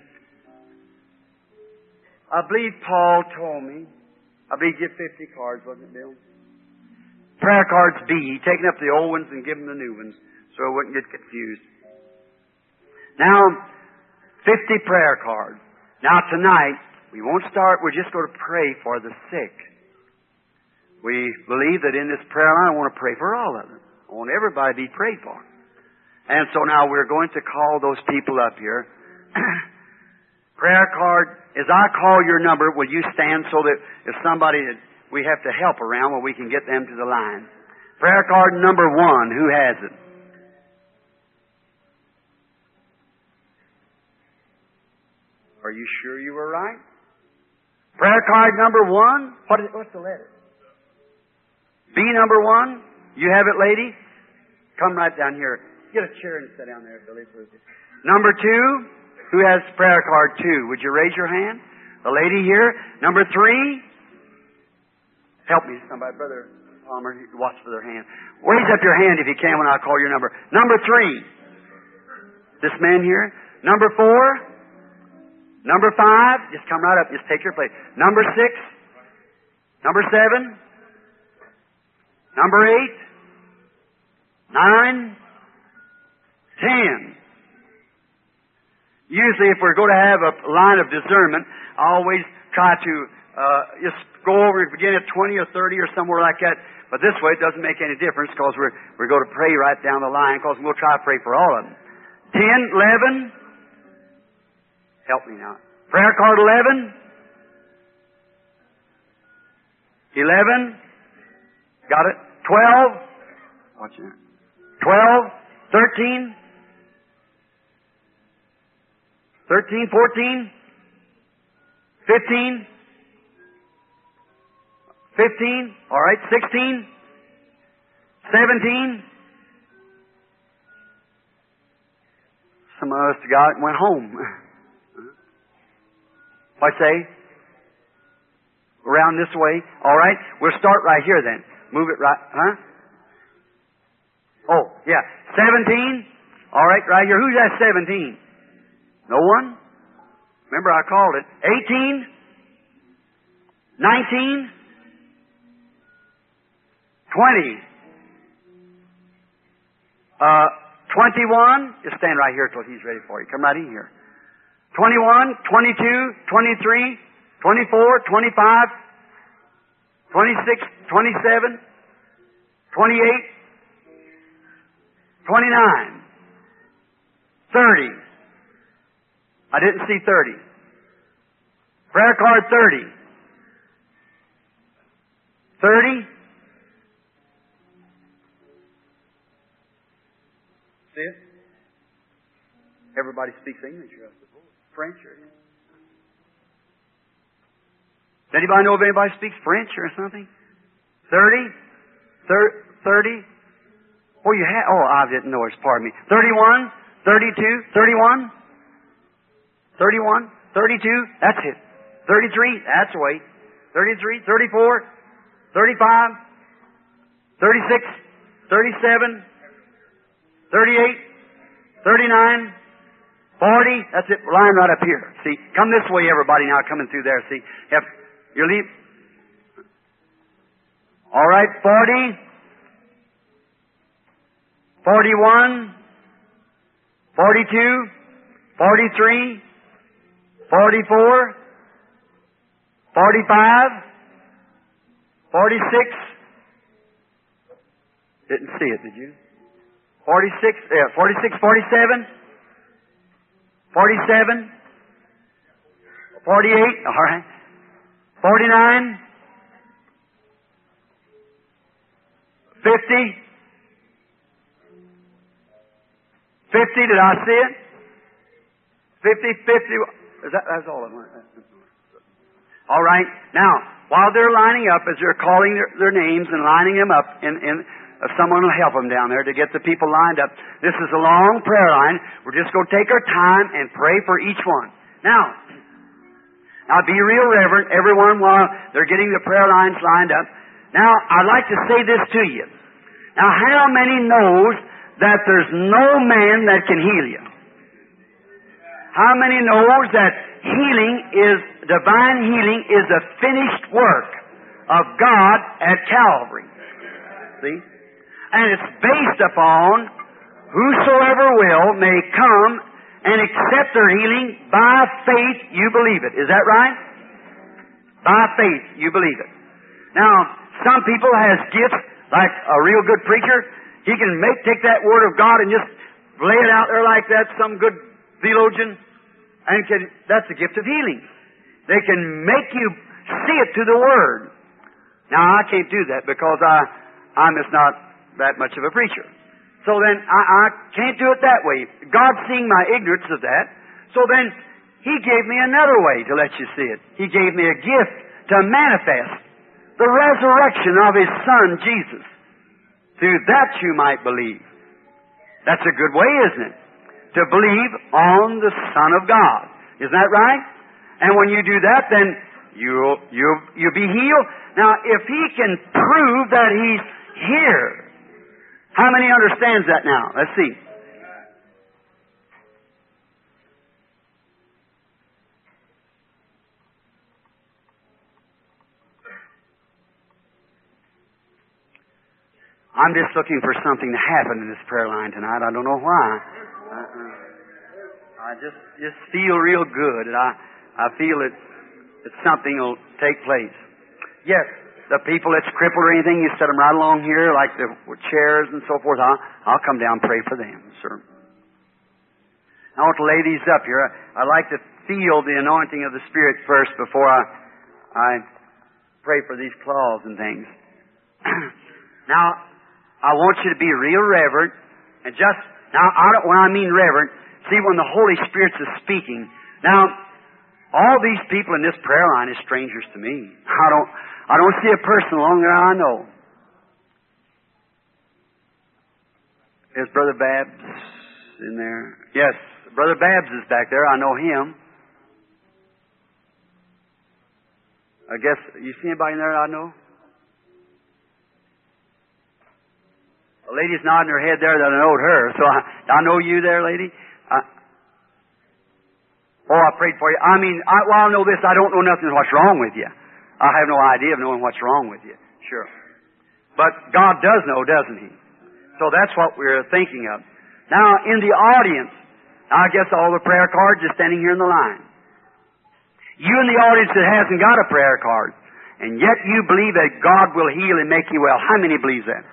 I believe Paul told me, I believe you get 50 cards, wasn't it, Bill? Prayer cards B, taking up the old ones and giving the new ones so I wouldn't get confused. Now, 50 prayer cards. Now tonight, we won't start, we're just going to pray for the sick. We believe that in this prayer line, I want to pray for all of them. I want everybody to be prayed for. And so now we're going to call those people up here. Prayer card, as I call your number, will you stand so that if somebody that we have to help around, well, we can get them to the line. Prayer card number 1, who has it? Are you sure you were right? Prayer card number 1, what's the letter? B number 1, you have it, lady? Come right down here. Get a chair and sit down there, Billy. Number 2, who has prayer card 2? Would you raise your hand? The lady here. Number 3. Help me, somebody. Brother Palmer, watch for their hand. Raise up your hand if you can when I call your number. Number 3. This man here. Number 4. Number 5. Just come right up. Just take your place. Number 6. Number 7. Number 8. 9. 10. Usually if we're going to have a line of discernment, I always try to just go over and begin at 20 or 30 or somewhere like that. But this way it doesn't make any difference because we're going to pray right down the line because we'll try to pray for all of them. 10, 11. Help me now. Prayer card 11. 11. Got it? 12. Watch that. 12. 13. 13, 14, 15, 15, all right, 16, 17. Some of us got it and went home. What I say? Around this way. All right, we'll start right here then. Move it right, huh? Oh, yeah, 17. All right, right here. Who's that 17? No one? Remember I called it. 18? 19? 20? 21? Just stand right here till he's ready for you. Come right in here. 21, 22, 23, 24, 25, 26, 27, 28, 29, 30, I didn't see 30. Prayer card 30. 30? See it? Everybody speaks English, I suppose. French or anything. Does anybody know if anybody speaks French or something? 30? 30? Oh, you have? Oh, I didn't know. Pardon me. 31? 32? 31? 31? 32? That's it. 33? That's the way. 33? 34? 35? 36? 37? 38? 39? 40? That's it. Line right up here. See, come this way, everybody, now coming through there. See, yep. You leave. All right, 40. 41. 42. 43. 44. 45. 46. Didn't see it, did you? 46. 46. 47. 47. 48. All right. 49. 50. 50. Did I see it? 50. 50. That's all of them. All right. Now, while they're lining up, as they're calling their names and lining them up, someone will help them down there to get the people lined up. This is a long prayer line. We're just going to take our time and pray for each one. Now, be real reverent, everyone, while they're getting the prayer lines lined up. Now, I'd like to say this to you. Now, how many knows that there's no man that can heal you? How many knows that divine healing is a finished work of God at Calvary? See? And it's based upon whosoever will may come and accept their healing by faith. You believe it. Is that right? By faith, you believe it. Now, some people has gifts, like a real good preacher. He can take that Word of God and just lay it out there like that. Some good theologian, and that's the gift of healing. They can make you see it through the Word. Now, I can't do that because I'm just not that much of a preacher. So then, I can't do it that way. God, seeing my ignorance of that, so then He gave me another way to let you see it. He gave me a gift to manifest the resurrection of His Son, Jesus. Through that you might believe. That's a good way, isn't it? To believe on the Son of God. Isn't that right? And when you do that, then you'll be healed. Now, if He can prove that He's here, how many understands that now? Let's see. I'm just looking for something to happen in this prayer line tonight. I don't know why. I just feel real good. And I feel that something will take place. Yes, the people that's crippled or anything, you set them right along here, like the chairs and so forth. I'll come down and pray for them, sir. I want to lay these up here. I like to feel the anointing of the Spirit first before I pray for these claws and things. Now, I want you to be real reverent, and when I mean reverent, see when the Holy Spirit is speaking. Now, all these people in this prayer line is strangers to me. I don't see a person along there I know. Is Brother Babs in there? Yes, Brother Babs is back there. I know him. I guess, you see anybody in there I know? A lady's nodding her head there that I knowed her. So I know you there, lady. I prayed for you. I know this. I don't know nothing what's wrong with you. I have no idea of knowing what's wrong with you. Sure. But God does know, doesn't He? So that's what we're thinking of. Now, in the audience, I guess all the prayer cards are standing here in the line. You in the audience that hasn't got a prayer card, and yet you believe that God will heal and make you well. How many believe that?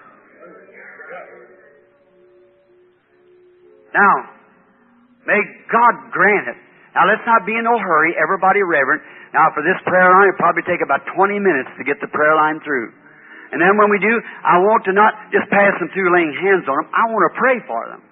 Now, may God grant it Now, let's not be in no hurry. Everybody reverent. Now, for this prayer line, it'll probably take about 20 minutes to get the prayer line through. And then when we do, I want to not just pass them through laying hands on them. I want to pray for them.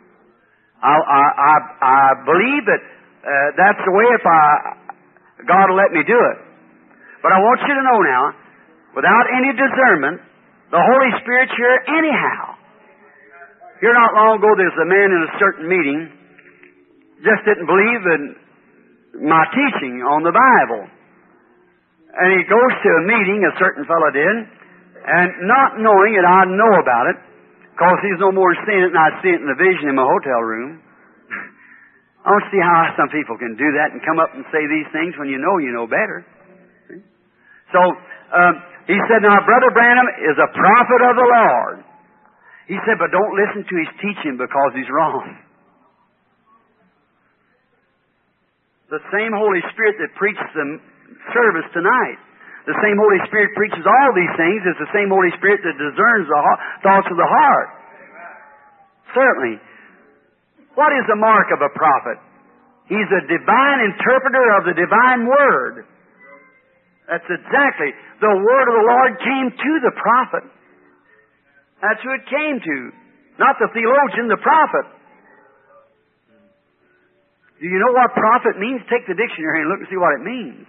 I believe that that's the way if God will let me do it. But I want you to know now, without any discernment, the Holy Spirit's here anyhow. Here not long ago, there's a man in a certain meeting just didn't believe in my teaching on the Bible. And he goes to a meeting, a certain fellow did, and not knowing it, I know about it, because he's no more seeing it than I see it in the vision in my hotel room. I don't see how some people can do that and come up and say these things when you know better. So, he said, now, Brother Branham is a prophet of the Lord. He said, but don't listen to his teaching because he's wrong. The same Holy Spirit that preached the service tonight, the same Holy Spirit preaches all these things, is the same Holy Spirit that discerns the thoughts of the heart. Certainly. What is the mark of a prophet? He's a divine interpreter of the divine Word. That's exactly. The Word of the Lord came to the prophet. That's who it came to. Not the theologian, the prophet. Do you know what prophet means? Take the dictionary and look and see what it means.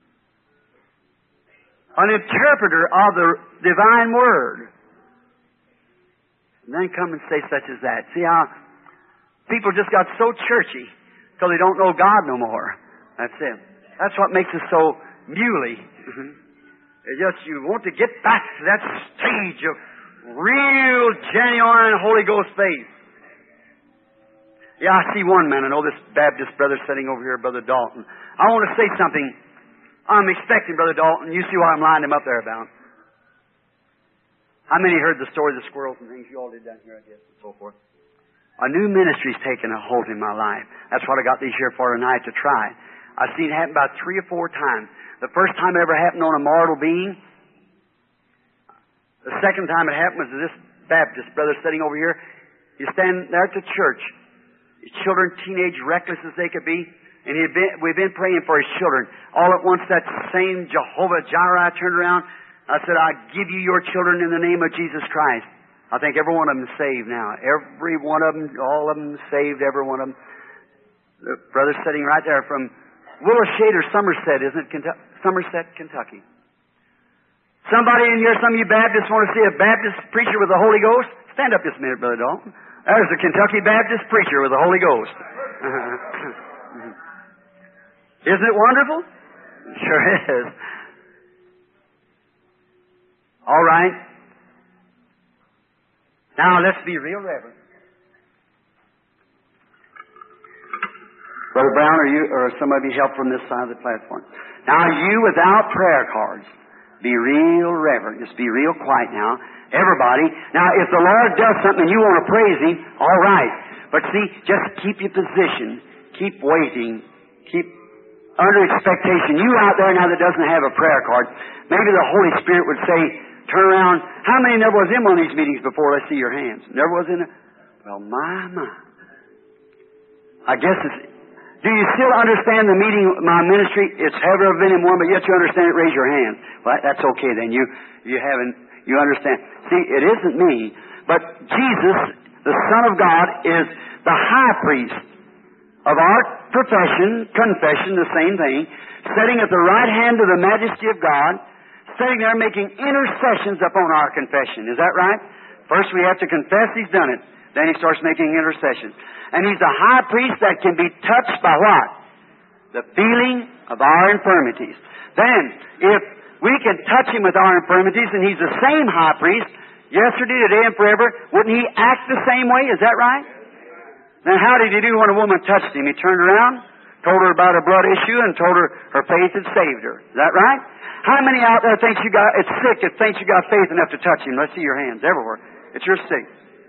An interpreter of the divine Word. And then come and say such as that. See how people just got so churchy till they don't know God no more. That's it. That's what makes us so muley. It's just you want to get back to that stage of real, genuine Holy Ghost faith. Yeah, I see one man. I know this Baptist brother sitting over here, Brother Dalton. I want to say something. I'm expecting Brother Dalton. You see what I'm lining him up there about. How many heard the story of the squirrels and things? You all did down here, I guess, and so forth. A new ministry's taken a hold in my life. That's what I got these here for tonight to try. I've seen it happen about 3 or 4 times. The first time it ever happened on a mortal being. The second time it happened was this Baptist brother sitting over here. He's standing there at the church. His children, teenage, reckless as they could be. And we've been praying for his children. All at once, that same Jehovah Jireh turned around. I said, I give you your children in the name of Jesus Christ. I think every one of them is saved now. Every one of them, all of them saved, every one of them. The brother sitting right there from Willowshade or Somerset, isn't it? Somerset, Kentucky. Somebody in here, some of you Baptists want to see a Baptist preacher with the Holy Ghost? Stand up just a minute, Brother Dalton. There's a Kentucky Baptist preacher with the Holy Ghost. Isn't it wonderful? Sure is. All right. Now let's be real reverent. Brother Brown, or some of you help from this side of the platform. Now you without prayer cards, be real reverent. Just be real quiet now. Everybody. Now if the Lord does something and you want to praise Him, all right. But see, just keep your position. Keep waiting. Keep under expectation. You out there now that doesn't have a prayer card, maybe the Holy Spirit would say, turn around. How many never was in one of these meetings before? Let's see your hands. Never was in it? Well, my. I guess it's... Do you still understand the meeting, my ministry? It's ever been in one, but yet you understand it. Raise your hand. Well, that's okay then. You understand. See, it isn't me, but Jesus, the Son of God, is the high priest of our confession, the same thing, sitting at the right hand of the majesty of God, sitting there making intercessions upon our confession. Is that right? First we have to confess He's done it. Then He starts making intercession. And He's the high priest that can be touched by what? The feeling of our infirmities. Then, if we can touch Him with our infirmities, and He's the same high priest, yesterday, today, and forever, wouldn't He act the same way? Is that right? Then how did He do when a woman touched Him? He turned around, told her about a blood issue, and told her her faith had saved her. Is that right? How many out there thinks you got, it's sick, that thinks you got faith enough to touch Him? Let's see your hands everywhere. It's your sick.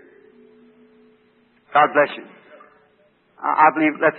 God bless you. I believe that's...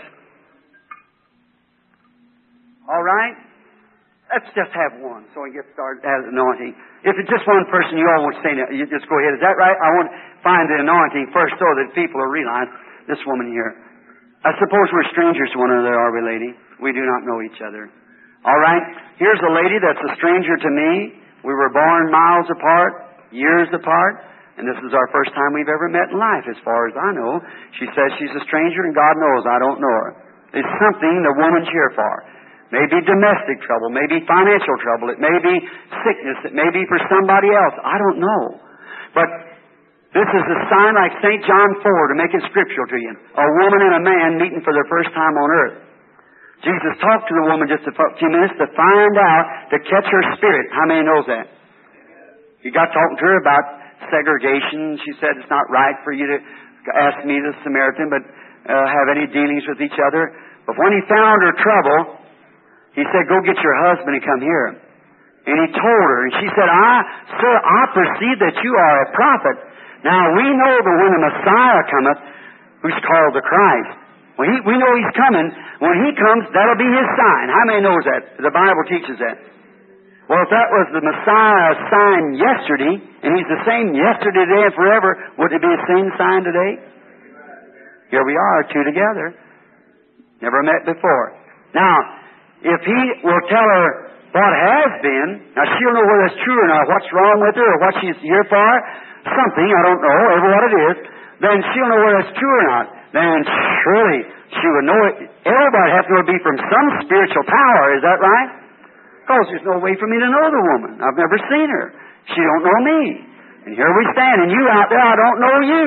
All right? Let's just have one so we get started as anointing. If it's just one person, you all won't say that. You just go ahead. Is that right? I want to find the anointing first so that people will realize this woman here. I suppose we're strangers to one another, are we, lady? We do not know each other. All right? Here's a lady that's a stranger to me. We were born miles apart, years apart, and this is our first time we've ever met in life, as far as I know. She says she's a stranger, and God knows I don't know her. It's something the woman's here for. Maybe domestic trouble, maybe financial trouble, it may be sickness, it may be for somebody else. I don't know. But this is a sign like St. John 4, to make it scriptural to you. A woman and a man meeting for the first time on earth. Jesus talked to the woman just a few minutes to find out, to catch her spirit. How many knows that? He got talking to her about segregation. She said, it's not right for you to ask me, the Samaritan, but have any dealings with each other. But when he found her trouble, he said, go get your husband and come here. And he told her, and she said, Sir, I perceive that you are a prophet. Now we know that when the Messiah cometh, who's called the Christ, we know He's coming. When He comes, that'll be His sign. How many knows that? The Bible teaches that. Well, if that was the Messiah's sign yesterday, and He's the same yesterday, today, and forever, wouldn't it be the same sign today? Here we are, two together. Never met before. Now, if He will tell her what has been, now she'll know whether it's true or not, what's wrong with her, or what she's here for, something, I don't know, ever what it is, then she'll know whether it's true or not. Then surely she would know it. Everybody has to be from some spiritual power, is that right? Because there's no way for me to know the woman. I've never seen her. She don't know me. And here we stand, and you out there, I don't know you.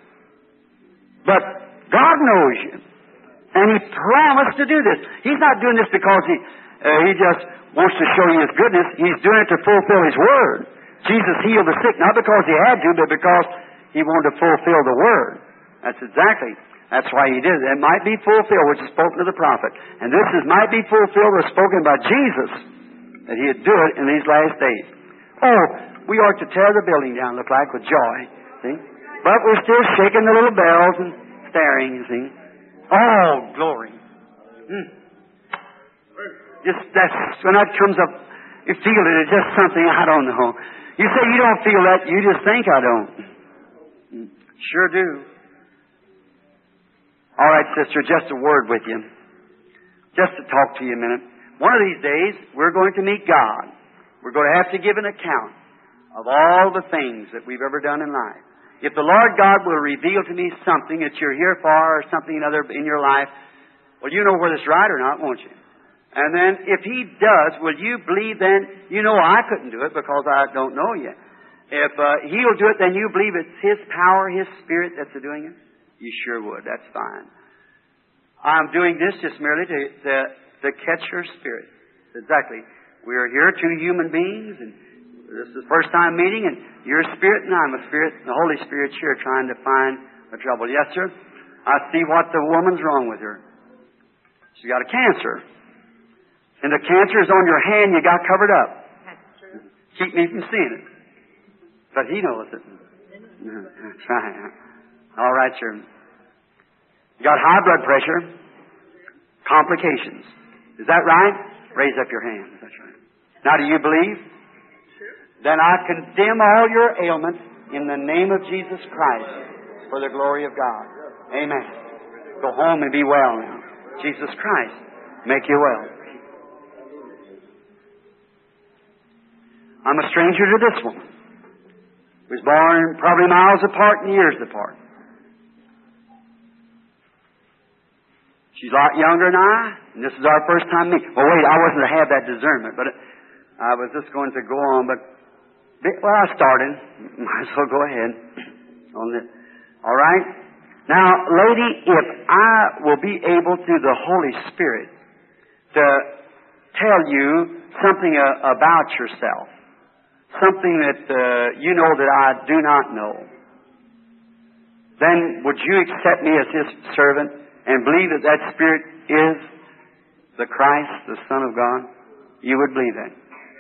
But God knows you. And He promised to do this. He's not doing this because He just wants to show you His goodness. He's doing it to fulfill His Word. Jesus healed the sick, not because He had to, but because He wanted to fulfill the Word. That's why He did it. It might be fulfilled, which is spoken to the prophet. And this might be fulfilled, was spoken by Jesus, that He would do it in these last days. Oh, we ought to tear the building down, look like, with joy. See? But we're still shaking the little bells and staring, you see. Oh, glory. When that comes up, you feel it. It's just something, I don't know. You say you don't feel that, you just think I don't. Sure do. All right, sister, just a word with you. Just to talk to you a minute. One of these days, we're going to meet God. We're going to have to give an account of all the things that we've ever done in life. If the Lord God will reveal to me something that you're here for, or something other in your life, well, you know whether it's right or not, won't you? And then, if He does, will you believe then, you know I couldn't do it because I don't know you. If He'll do it, then you believe it's His power, His Spirit that's doing it? You sure would. That's fine. I'm doing this just merely to catch your spirit. Exactly. We are here, two human beings, and this is the first time meeting, and you're a spirit and I'm a spirit. The Holy Spirit's here trying to find the trouble. Yes, sir? I see what the woman's wrong with her. She's got a cancer. And the cancer is on your hand you got covered up. That's true. Keep me from seeing it. But He knows it. That's right. All right, sir. You got high blood pressure, complications. Is that right? Raise up your hand. That's right. Now, do you believe? Then I condemn all your ailments in the name of Jesus Christ for the glory of God. Amen. Go home and be well now. Jesus Christ, make you well. I'm a stranger to this woman. Was born probably miles apart and years apart. She's a lot younger than I, and this is our first time meeting. Well, wait, I wasn't to have that discernment, but I was just going to go on. But, well, I started. Might as well go ahead. All right? Now, lady, if I will be able through the Holy Spirit to tell you something about yourself, something that you know that I do not know, then would you accept me as His servant and believe that that Spirit is the Christ, the Son of God? You would believe that.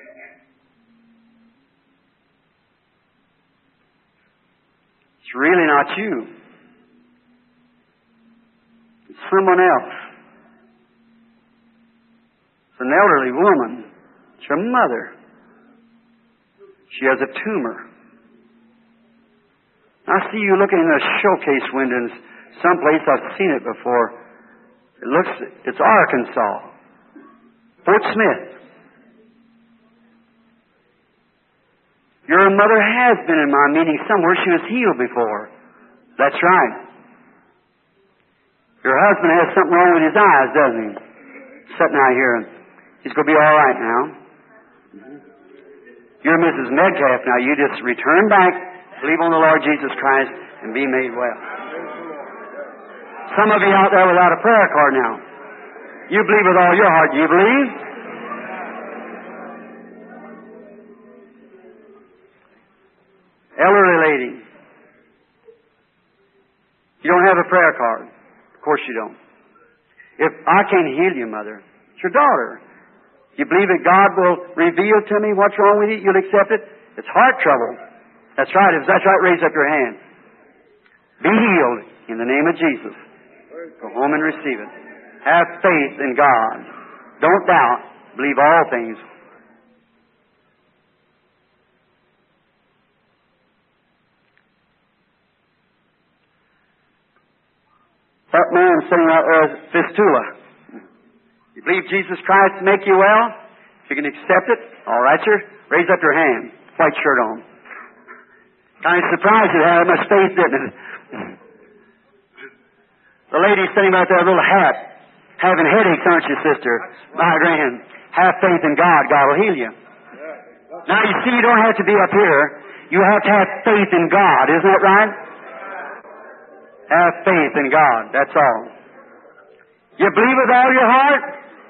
It's really not you. It's someone else. It's an elderly woman. It's your mother. She has a tumor. I see you looking in a showcase window. Someplace I've seen it before. It's Arkansas. Fort Smith. Your mother has been in my meeting somewhere. She was healed before. That's right. Your husband has something wrong with his eyes, doesn't he? Sitting out here. He's going to be all right now. You're Mrs. Metcalf now. You just return back, believe on the Lord Jesus Christ, and be made well. Some of you out there without a prayer card now. You believe with all your heart. Do you believe? Elderly lady. You don't have a prayer card. Of course you don't. If I can't heal you, Mother, it's your daughter. You believe that God will reveal to me what's wrong with you? You'll accept it? It's heart trouble. That's right. If that's right, raise up your hand. Be healed in the name of Jesus. Go home and receive it. Have faith in God. Don't doubt. Believe all things. That man sitting out there is fistula. You believe Jesus Christ to make you well? If you can accept it, all right, sir. Raise up your hand. White shirt on. Kind of surprised you had much faith, didn't it? The lady sitting right there, a little hat, having headaches, aren't you, sister? Migraine. Have faith in God. God will heal you. Now, you see, you don't have to be up here. You have to have faith in God. Isn't that right? Have faith in God. That's all. You believe with all your heart?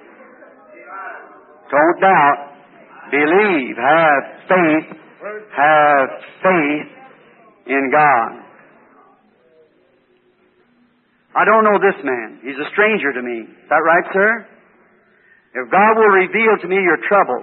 Don't doubt. Believe. Have faith. Have faith in God. I don't know this man. He's a stranger to me. Is that right, sir? If God will reveal to me your troubles,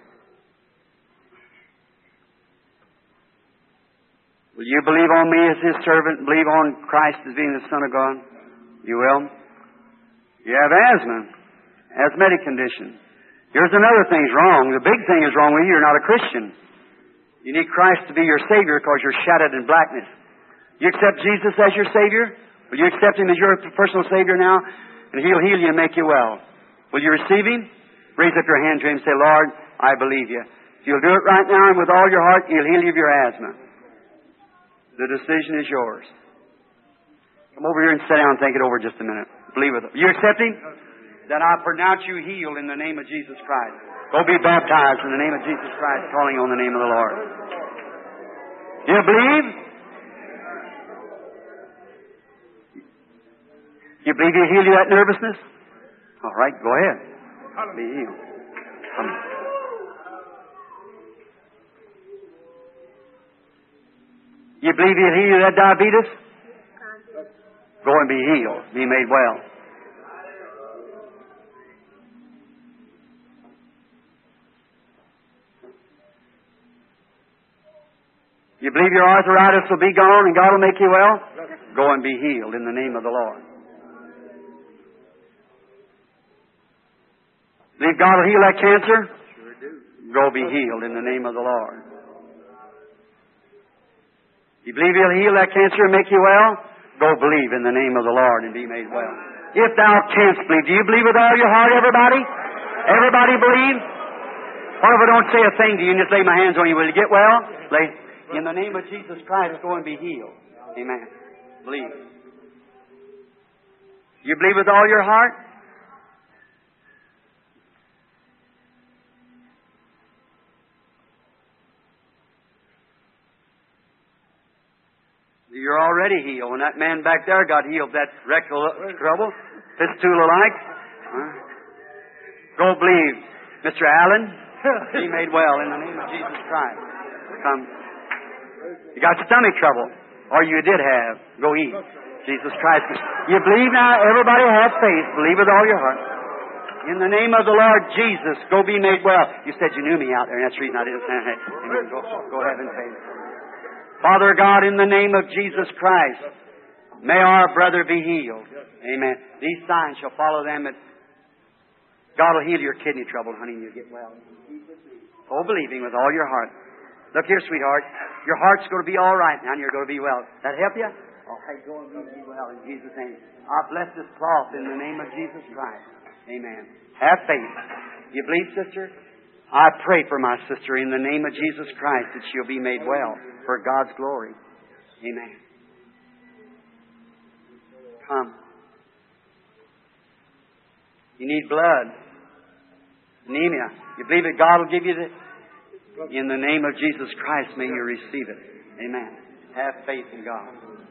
will you believe on me as His servant, believe on Christ as being the Son of God? You will? You have asthma, asthmatic condition. Here's another thing's wrong. The big thing is wrong with you. You're not a Christian. You need Christ to be your Savior because you're shadowed in blackness. You accept Jesus as your Savior? Will you accept Him as your personal Savior now? And He'll heal you and make you well. Will you receive Him? Raise up your hand to Him and say, Lord, I believe you. If you'll do it right now and with all your heart, He'll heal you of your asthma. The decision is yours. Come over here and sit down and think it over just a minute. Believe with it. You accept Him? Then I pronounce you healed in the name of Jesus Christ. Go be baptized in the name of Jesus Christ, calling on the name of the Lord. Do you believe? You believe He'll heal you that nervousness? All right, go ahead. Be healed. You believe He'll heal you that diabetes? Go and be healed. Be made well. You believe your arthritis will be gone and God will make you well? Go and be healed in the name of the Lord. Believe God will heal that cancer? Sure do. Go be healed in the name of the Lord. You believe He'll heal that cancer and make you well? Go believe in the name of the Lord and be made well. If thou canst believe, do you believe with all your heart, everybody? Everybody believe? What if I don't say a thing to you and just lay my hands on you? Will you get well? In the name of Jesus Christ, go and be healed. Amen. Believe. You believe with all your heart? You're already healed. When that man back there got healed, that rectal trouble, fistula-like. Go believe, Mr. Allen. Be made well in the name of Jesus Christ. Come. You got stomach trouble, or you did have. Go eat. Jesus Christ. You believe now? Everybody has faith. Believe with all your heart. In the name of the Lord Jesus, go be made well. You said you knew me out there, and that's the reason I didn't say hey. Amen. Go ahead and faith. Father God, in the name of Jesus Christ, may our brother be healed. Amen. These signs shall follow them. That God will heal your kidney trouble, honey, and you get well. Oh, believing with all your heart. Look here, sweetheart. Your heart's going to be all right now, and you're going to be well. That help you? Oh, hey, go and be well in Jesus' name. I bless this cloth in the name of Jesus Christ. Amen. Have faith. You believe, sister? I pray for my sister in the name of Jesus Christ that she'll be made well for God's glory. Amen. Come. You need blood. Anemia. You believe that God will give you the... In the name of Jesus Christ, may you receive it. Amen. Have faith in God.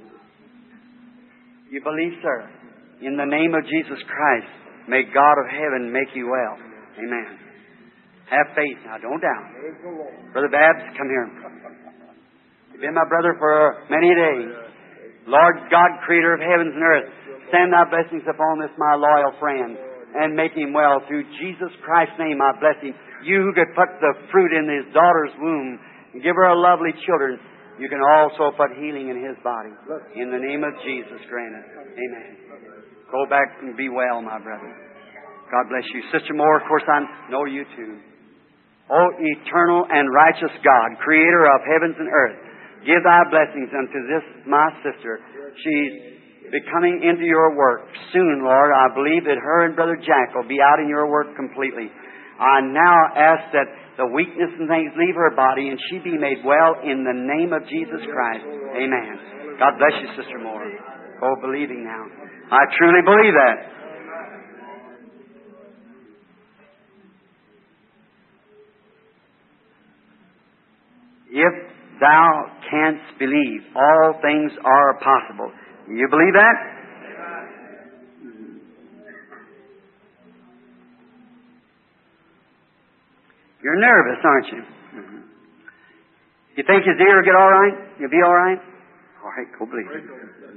You believe, sir? In the name of Jesus Christ, may God of heaven make you well. Amen. Have faith. Now, don't doubt. Brother Babs, come here. You've been my brother for many days. Lord God, creator of heavens and earth, send thy blessings upon this my loyal friend and make him well. Through Jesus Christ's name, I bless him. You who could put the fruit in his daughter's womb and give her a lovely children, you can also put healing in his body. In the name of Jesus, grant it. Amen. Go back and be well, my brother. God bless you. Sister Moore, of course, I know you too. O eternal and righteous God, creator of heavens and earth, give thy blessings unto this, my sister. She's becoming into your work soon, Lord. I believe that her and Brother Jack will be out in your work completely. I now ask that the weakness and things leave her body and she be made well in the name of Jesus Christ. Amen. God bless you, Sister Moore. Go believing now. I truly believe that. If thou canst believe, all things are possible. You believe that? You're nervous, aren't you? You think his ear will get all right? You'll be all right? All right, go believe it.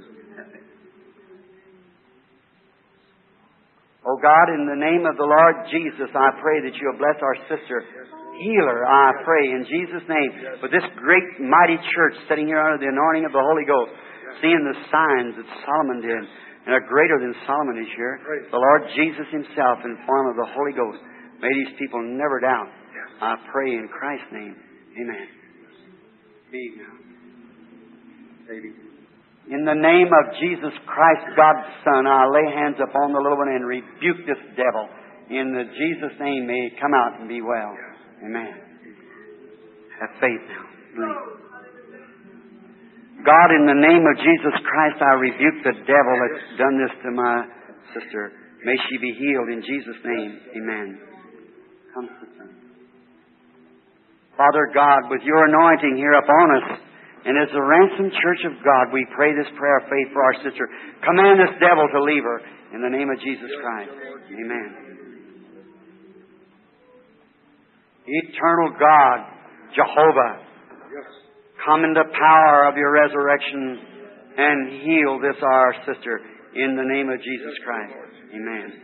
Oh God, in the name of the Lord Jesus, I pray that you'll bless our sister. Heal her, I pray, in Jesus' name. For this great, mighty church sitting here under the anointing of the Holy Ghost, seeing the signs that Solomon did, and are greater than Solomon is here. The Lord Jesus himself in form of the Holy Ghost. May these people never doubt. I pray in Christ's name. Amen. Be now. Baby. In the name of Jesus Christ, God's Son, I lay hands upon the little one and rebuke this devil. In the Jesus' name, may he come out and be well. Amen. Have faith now. Believe. God, in the name of Jesus Christ, I rebuke the devil that's done this to my sister. May she be healed in Jesus' name. Amen. Come, sister. Father God, with your anointing here upon us, and as the ransomed church of God, we pray this prayer of faith for our sister. Command this devil to leave her in the name of Jesus Christ. Amen. Eternal God, Jehovah, come in the power of your resurrection and heal this our sister in the name of Jesus Christ. Amen.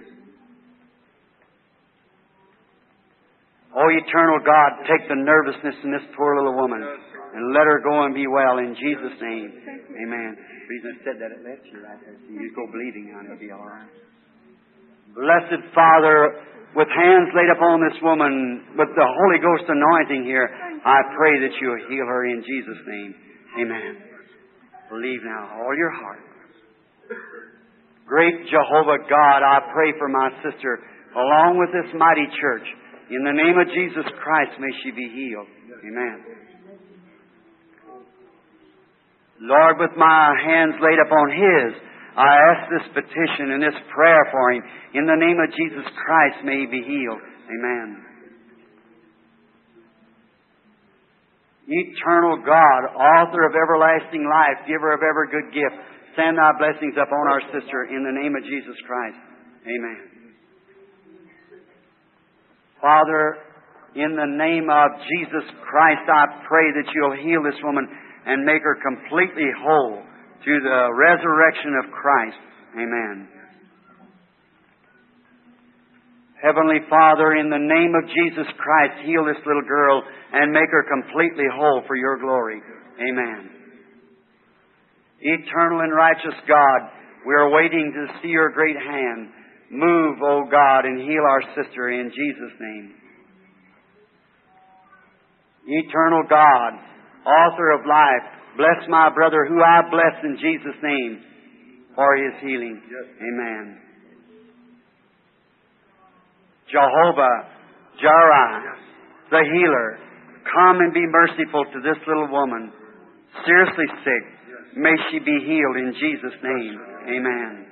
Oh, eternal God, take the nervousness in this poor little woman and let her go and be well in Jesus' name. Amen. The reason I said that, it left you right there. You go believing on it, it'll be all right. Blessed Father, with hands laid upon this woman, with the Holy Ghost anointing here, I pray that you'll heal her in Jesus' name. Amen. Believe now, all your heart. Great Jehovah God, I pray for my sister, along with this mighty church. In the name of Jesus Christ, may she be healed. Amen. Lord, with my hands laid upon his, I ask this petition and this prayer for him. In the name of Jesus Christ, may he be healed. Amen. Eternal God, author of everlasting life, giver of every good gift, send thy blessings upon our sister in the name of Jesus Christ. Amen. Father, in the name of Jesus Christ, I pray that you'll heal this woman and make her completely whole through the resurrection of Christ. Amen. Heavenly Father, in the name of Jesus Christ, heal this little girl and make her completely whole for your glory. Amen. Eternal and righteous God, we are waiting to see your great hand. Move, O God, and heal our sister in Jesus' name. Eternal God, author of life, bless my brother who I bless in Jesus' name for his healing. Amen. Jehovah Jireh, the healer, come and be merciful to this little woman, seriously sick. May she be healed in Jesus' name. Amen.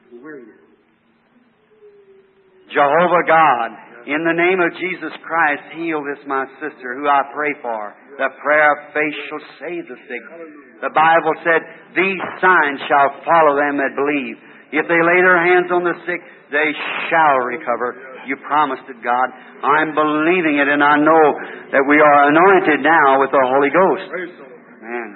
Jehovah God, in the name of Jesus Christ, heal this my sister who I pray for. The prayer of faith shall save the sick. The Bible said, these signs shall follow them that believe. If they lay their hands on the sick, they shall recover. You promised it, God. I'm believing it, and I know that we are anointed now with the Holy Ghost. Amen.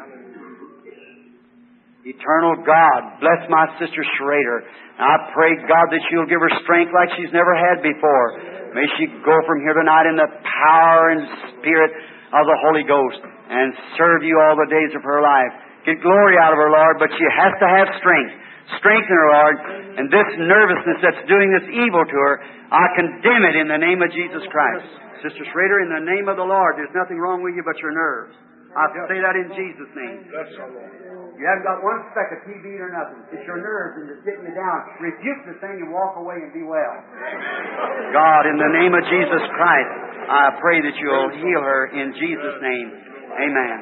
Eternal God, bless my sister Schrader. I pray, God, that you'll give her strength like she's never had before. May she go from here tonight in the power and spirit of the Holy Ghost and serve you all the days of her life. Get glory out of her, Lord, but she has to have strength. Strengthen her, Lord. And this nervousness that's doing this evil to her, I condemn it in the name of Jesus Christ. Sister Schrader, in the name of the Lord, there's nothing wrong with you but your nerves. I say that in Jesus' name. You haven't got one speck of TB or nothing. It's your nerves and it's getting you down. Rebuke the thing and walk away and be well. God, in the name of Jesus Christ, I pray that you'll heal her in Jesus' name. Amen.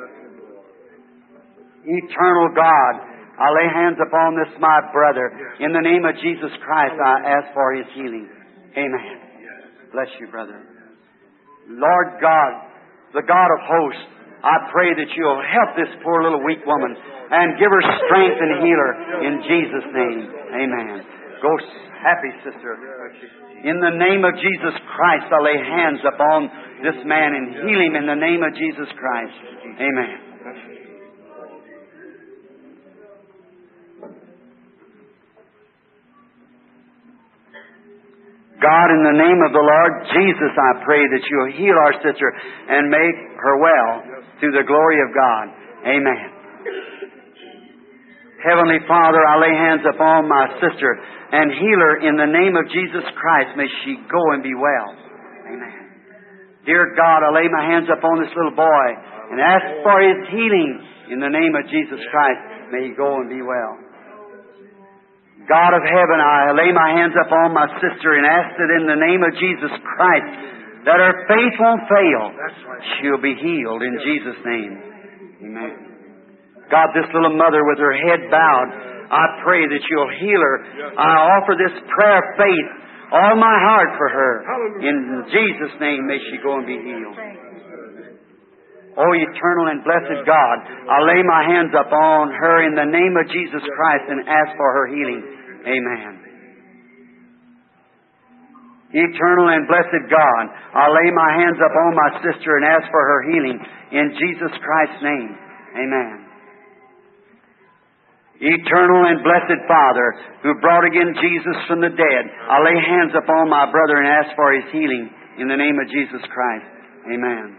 Eternal God, I lay hands upon this my brother. In the name of Jesus Christ, I ask for his healing. Amen. Bless you, brother. Lord God, the God of hosts, I pray that you'll help this poor little weak woman and give her strength and heal her in Jesus' name. Amen. Go happy, sister. In the name of Jesus Christ, I lay hands upon this man and heal him in the name of Jesus Christ. Amen. God, in the name of the Lord Jesus, I pray that you'll heal our sister and make her well through the glory of God. Amen. Heavenly Father, I lay hands upon my sister and heal her in the name of Jesus Christ. May she go and be well. Amen. Dear God, I lay my hands upon this little boy and ask for his healing in the name of Jesus Christ. May he go and be well. God of heaven, I lay my hands upon my sister and ask that in the name of Jesus Christ that her faith won't fail. She'll be healed in Jesus' name. Amen. God, this little mother with her head bowed, I pray that you'll heal her. I offer this prayer of faith, all my heart for her. In Jesus' name, may she go and be healed. Oh, eternal and blessed God, I lay my hands upon her in the name of Jesus Christ and ask for her healing. Amen. Eternal and blessed God, I lay my hands upon my sister and ask for her healing in Jesus Christ's name. Amen. Eternal and blessed Father, who brought again Jesus from the dead, I lay hands upon my brother and ask for his healing in the name of Jesus Christ. Amen.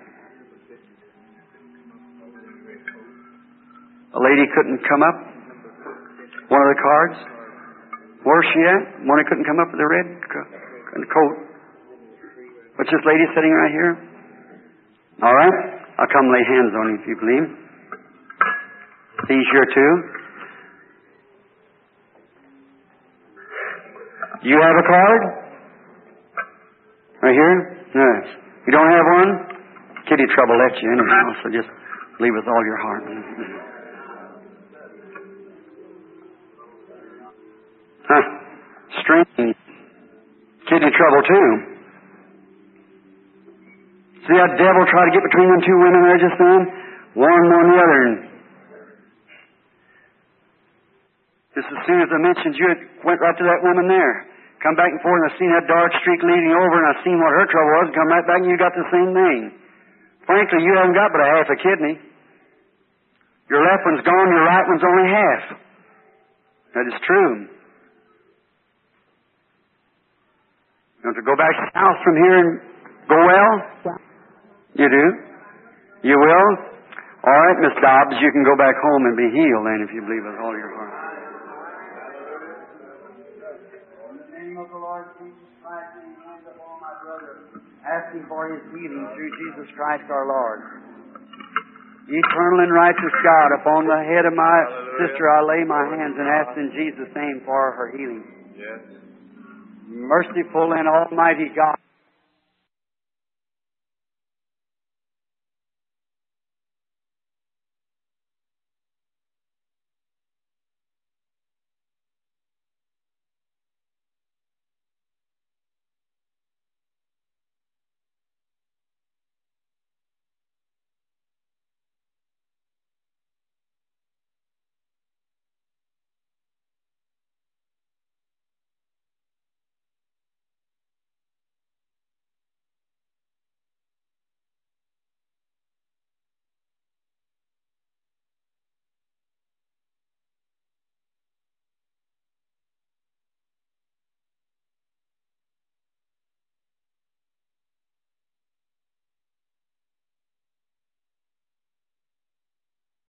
A lady couldn't come up. One of the cards. Where's she at? One who couldn't come up with the red coat. What's this lady sitting right here? All right. I'll come lay hands on you if you believe. He's here too. You have a card? Right here? Yes. You don't have one? Kitty trouble let you anyhow, so just leave with all your heart. Huh. Strength. Kidney trouble too. See that devil try to get between them two women there just then? One on the other. Just as soon as I mentioned you, it went right to that woman there. Come back and forth, and I seen that dark streak leading over, and I seen what her trouble was, and come right back, and you got the same thing. Frankly, you haven't got but a half a kidney. Your left one's gone, your right one's only half. That is true. You want to go back south from here and go well? You do? You will? All right, Miss Dobbs, you can go back home and be healed then if you believe with all your heart. In the name of the Lord Jesus Christ, lay hands upon my brother, asking for his healing through Jesus Christ our Lord. Eternal and righteous God, upon the head of my sister I lay my hands and ask in Jesus' name for her healing. Yes. merciful and almighty God.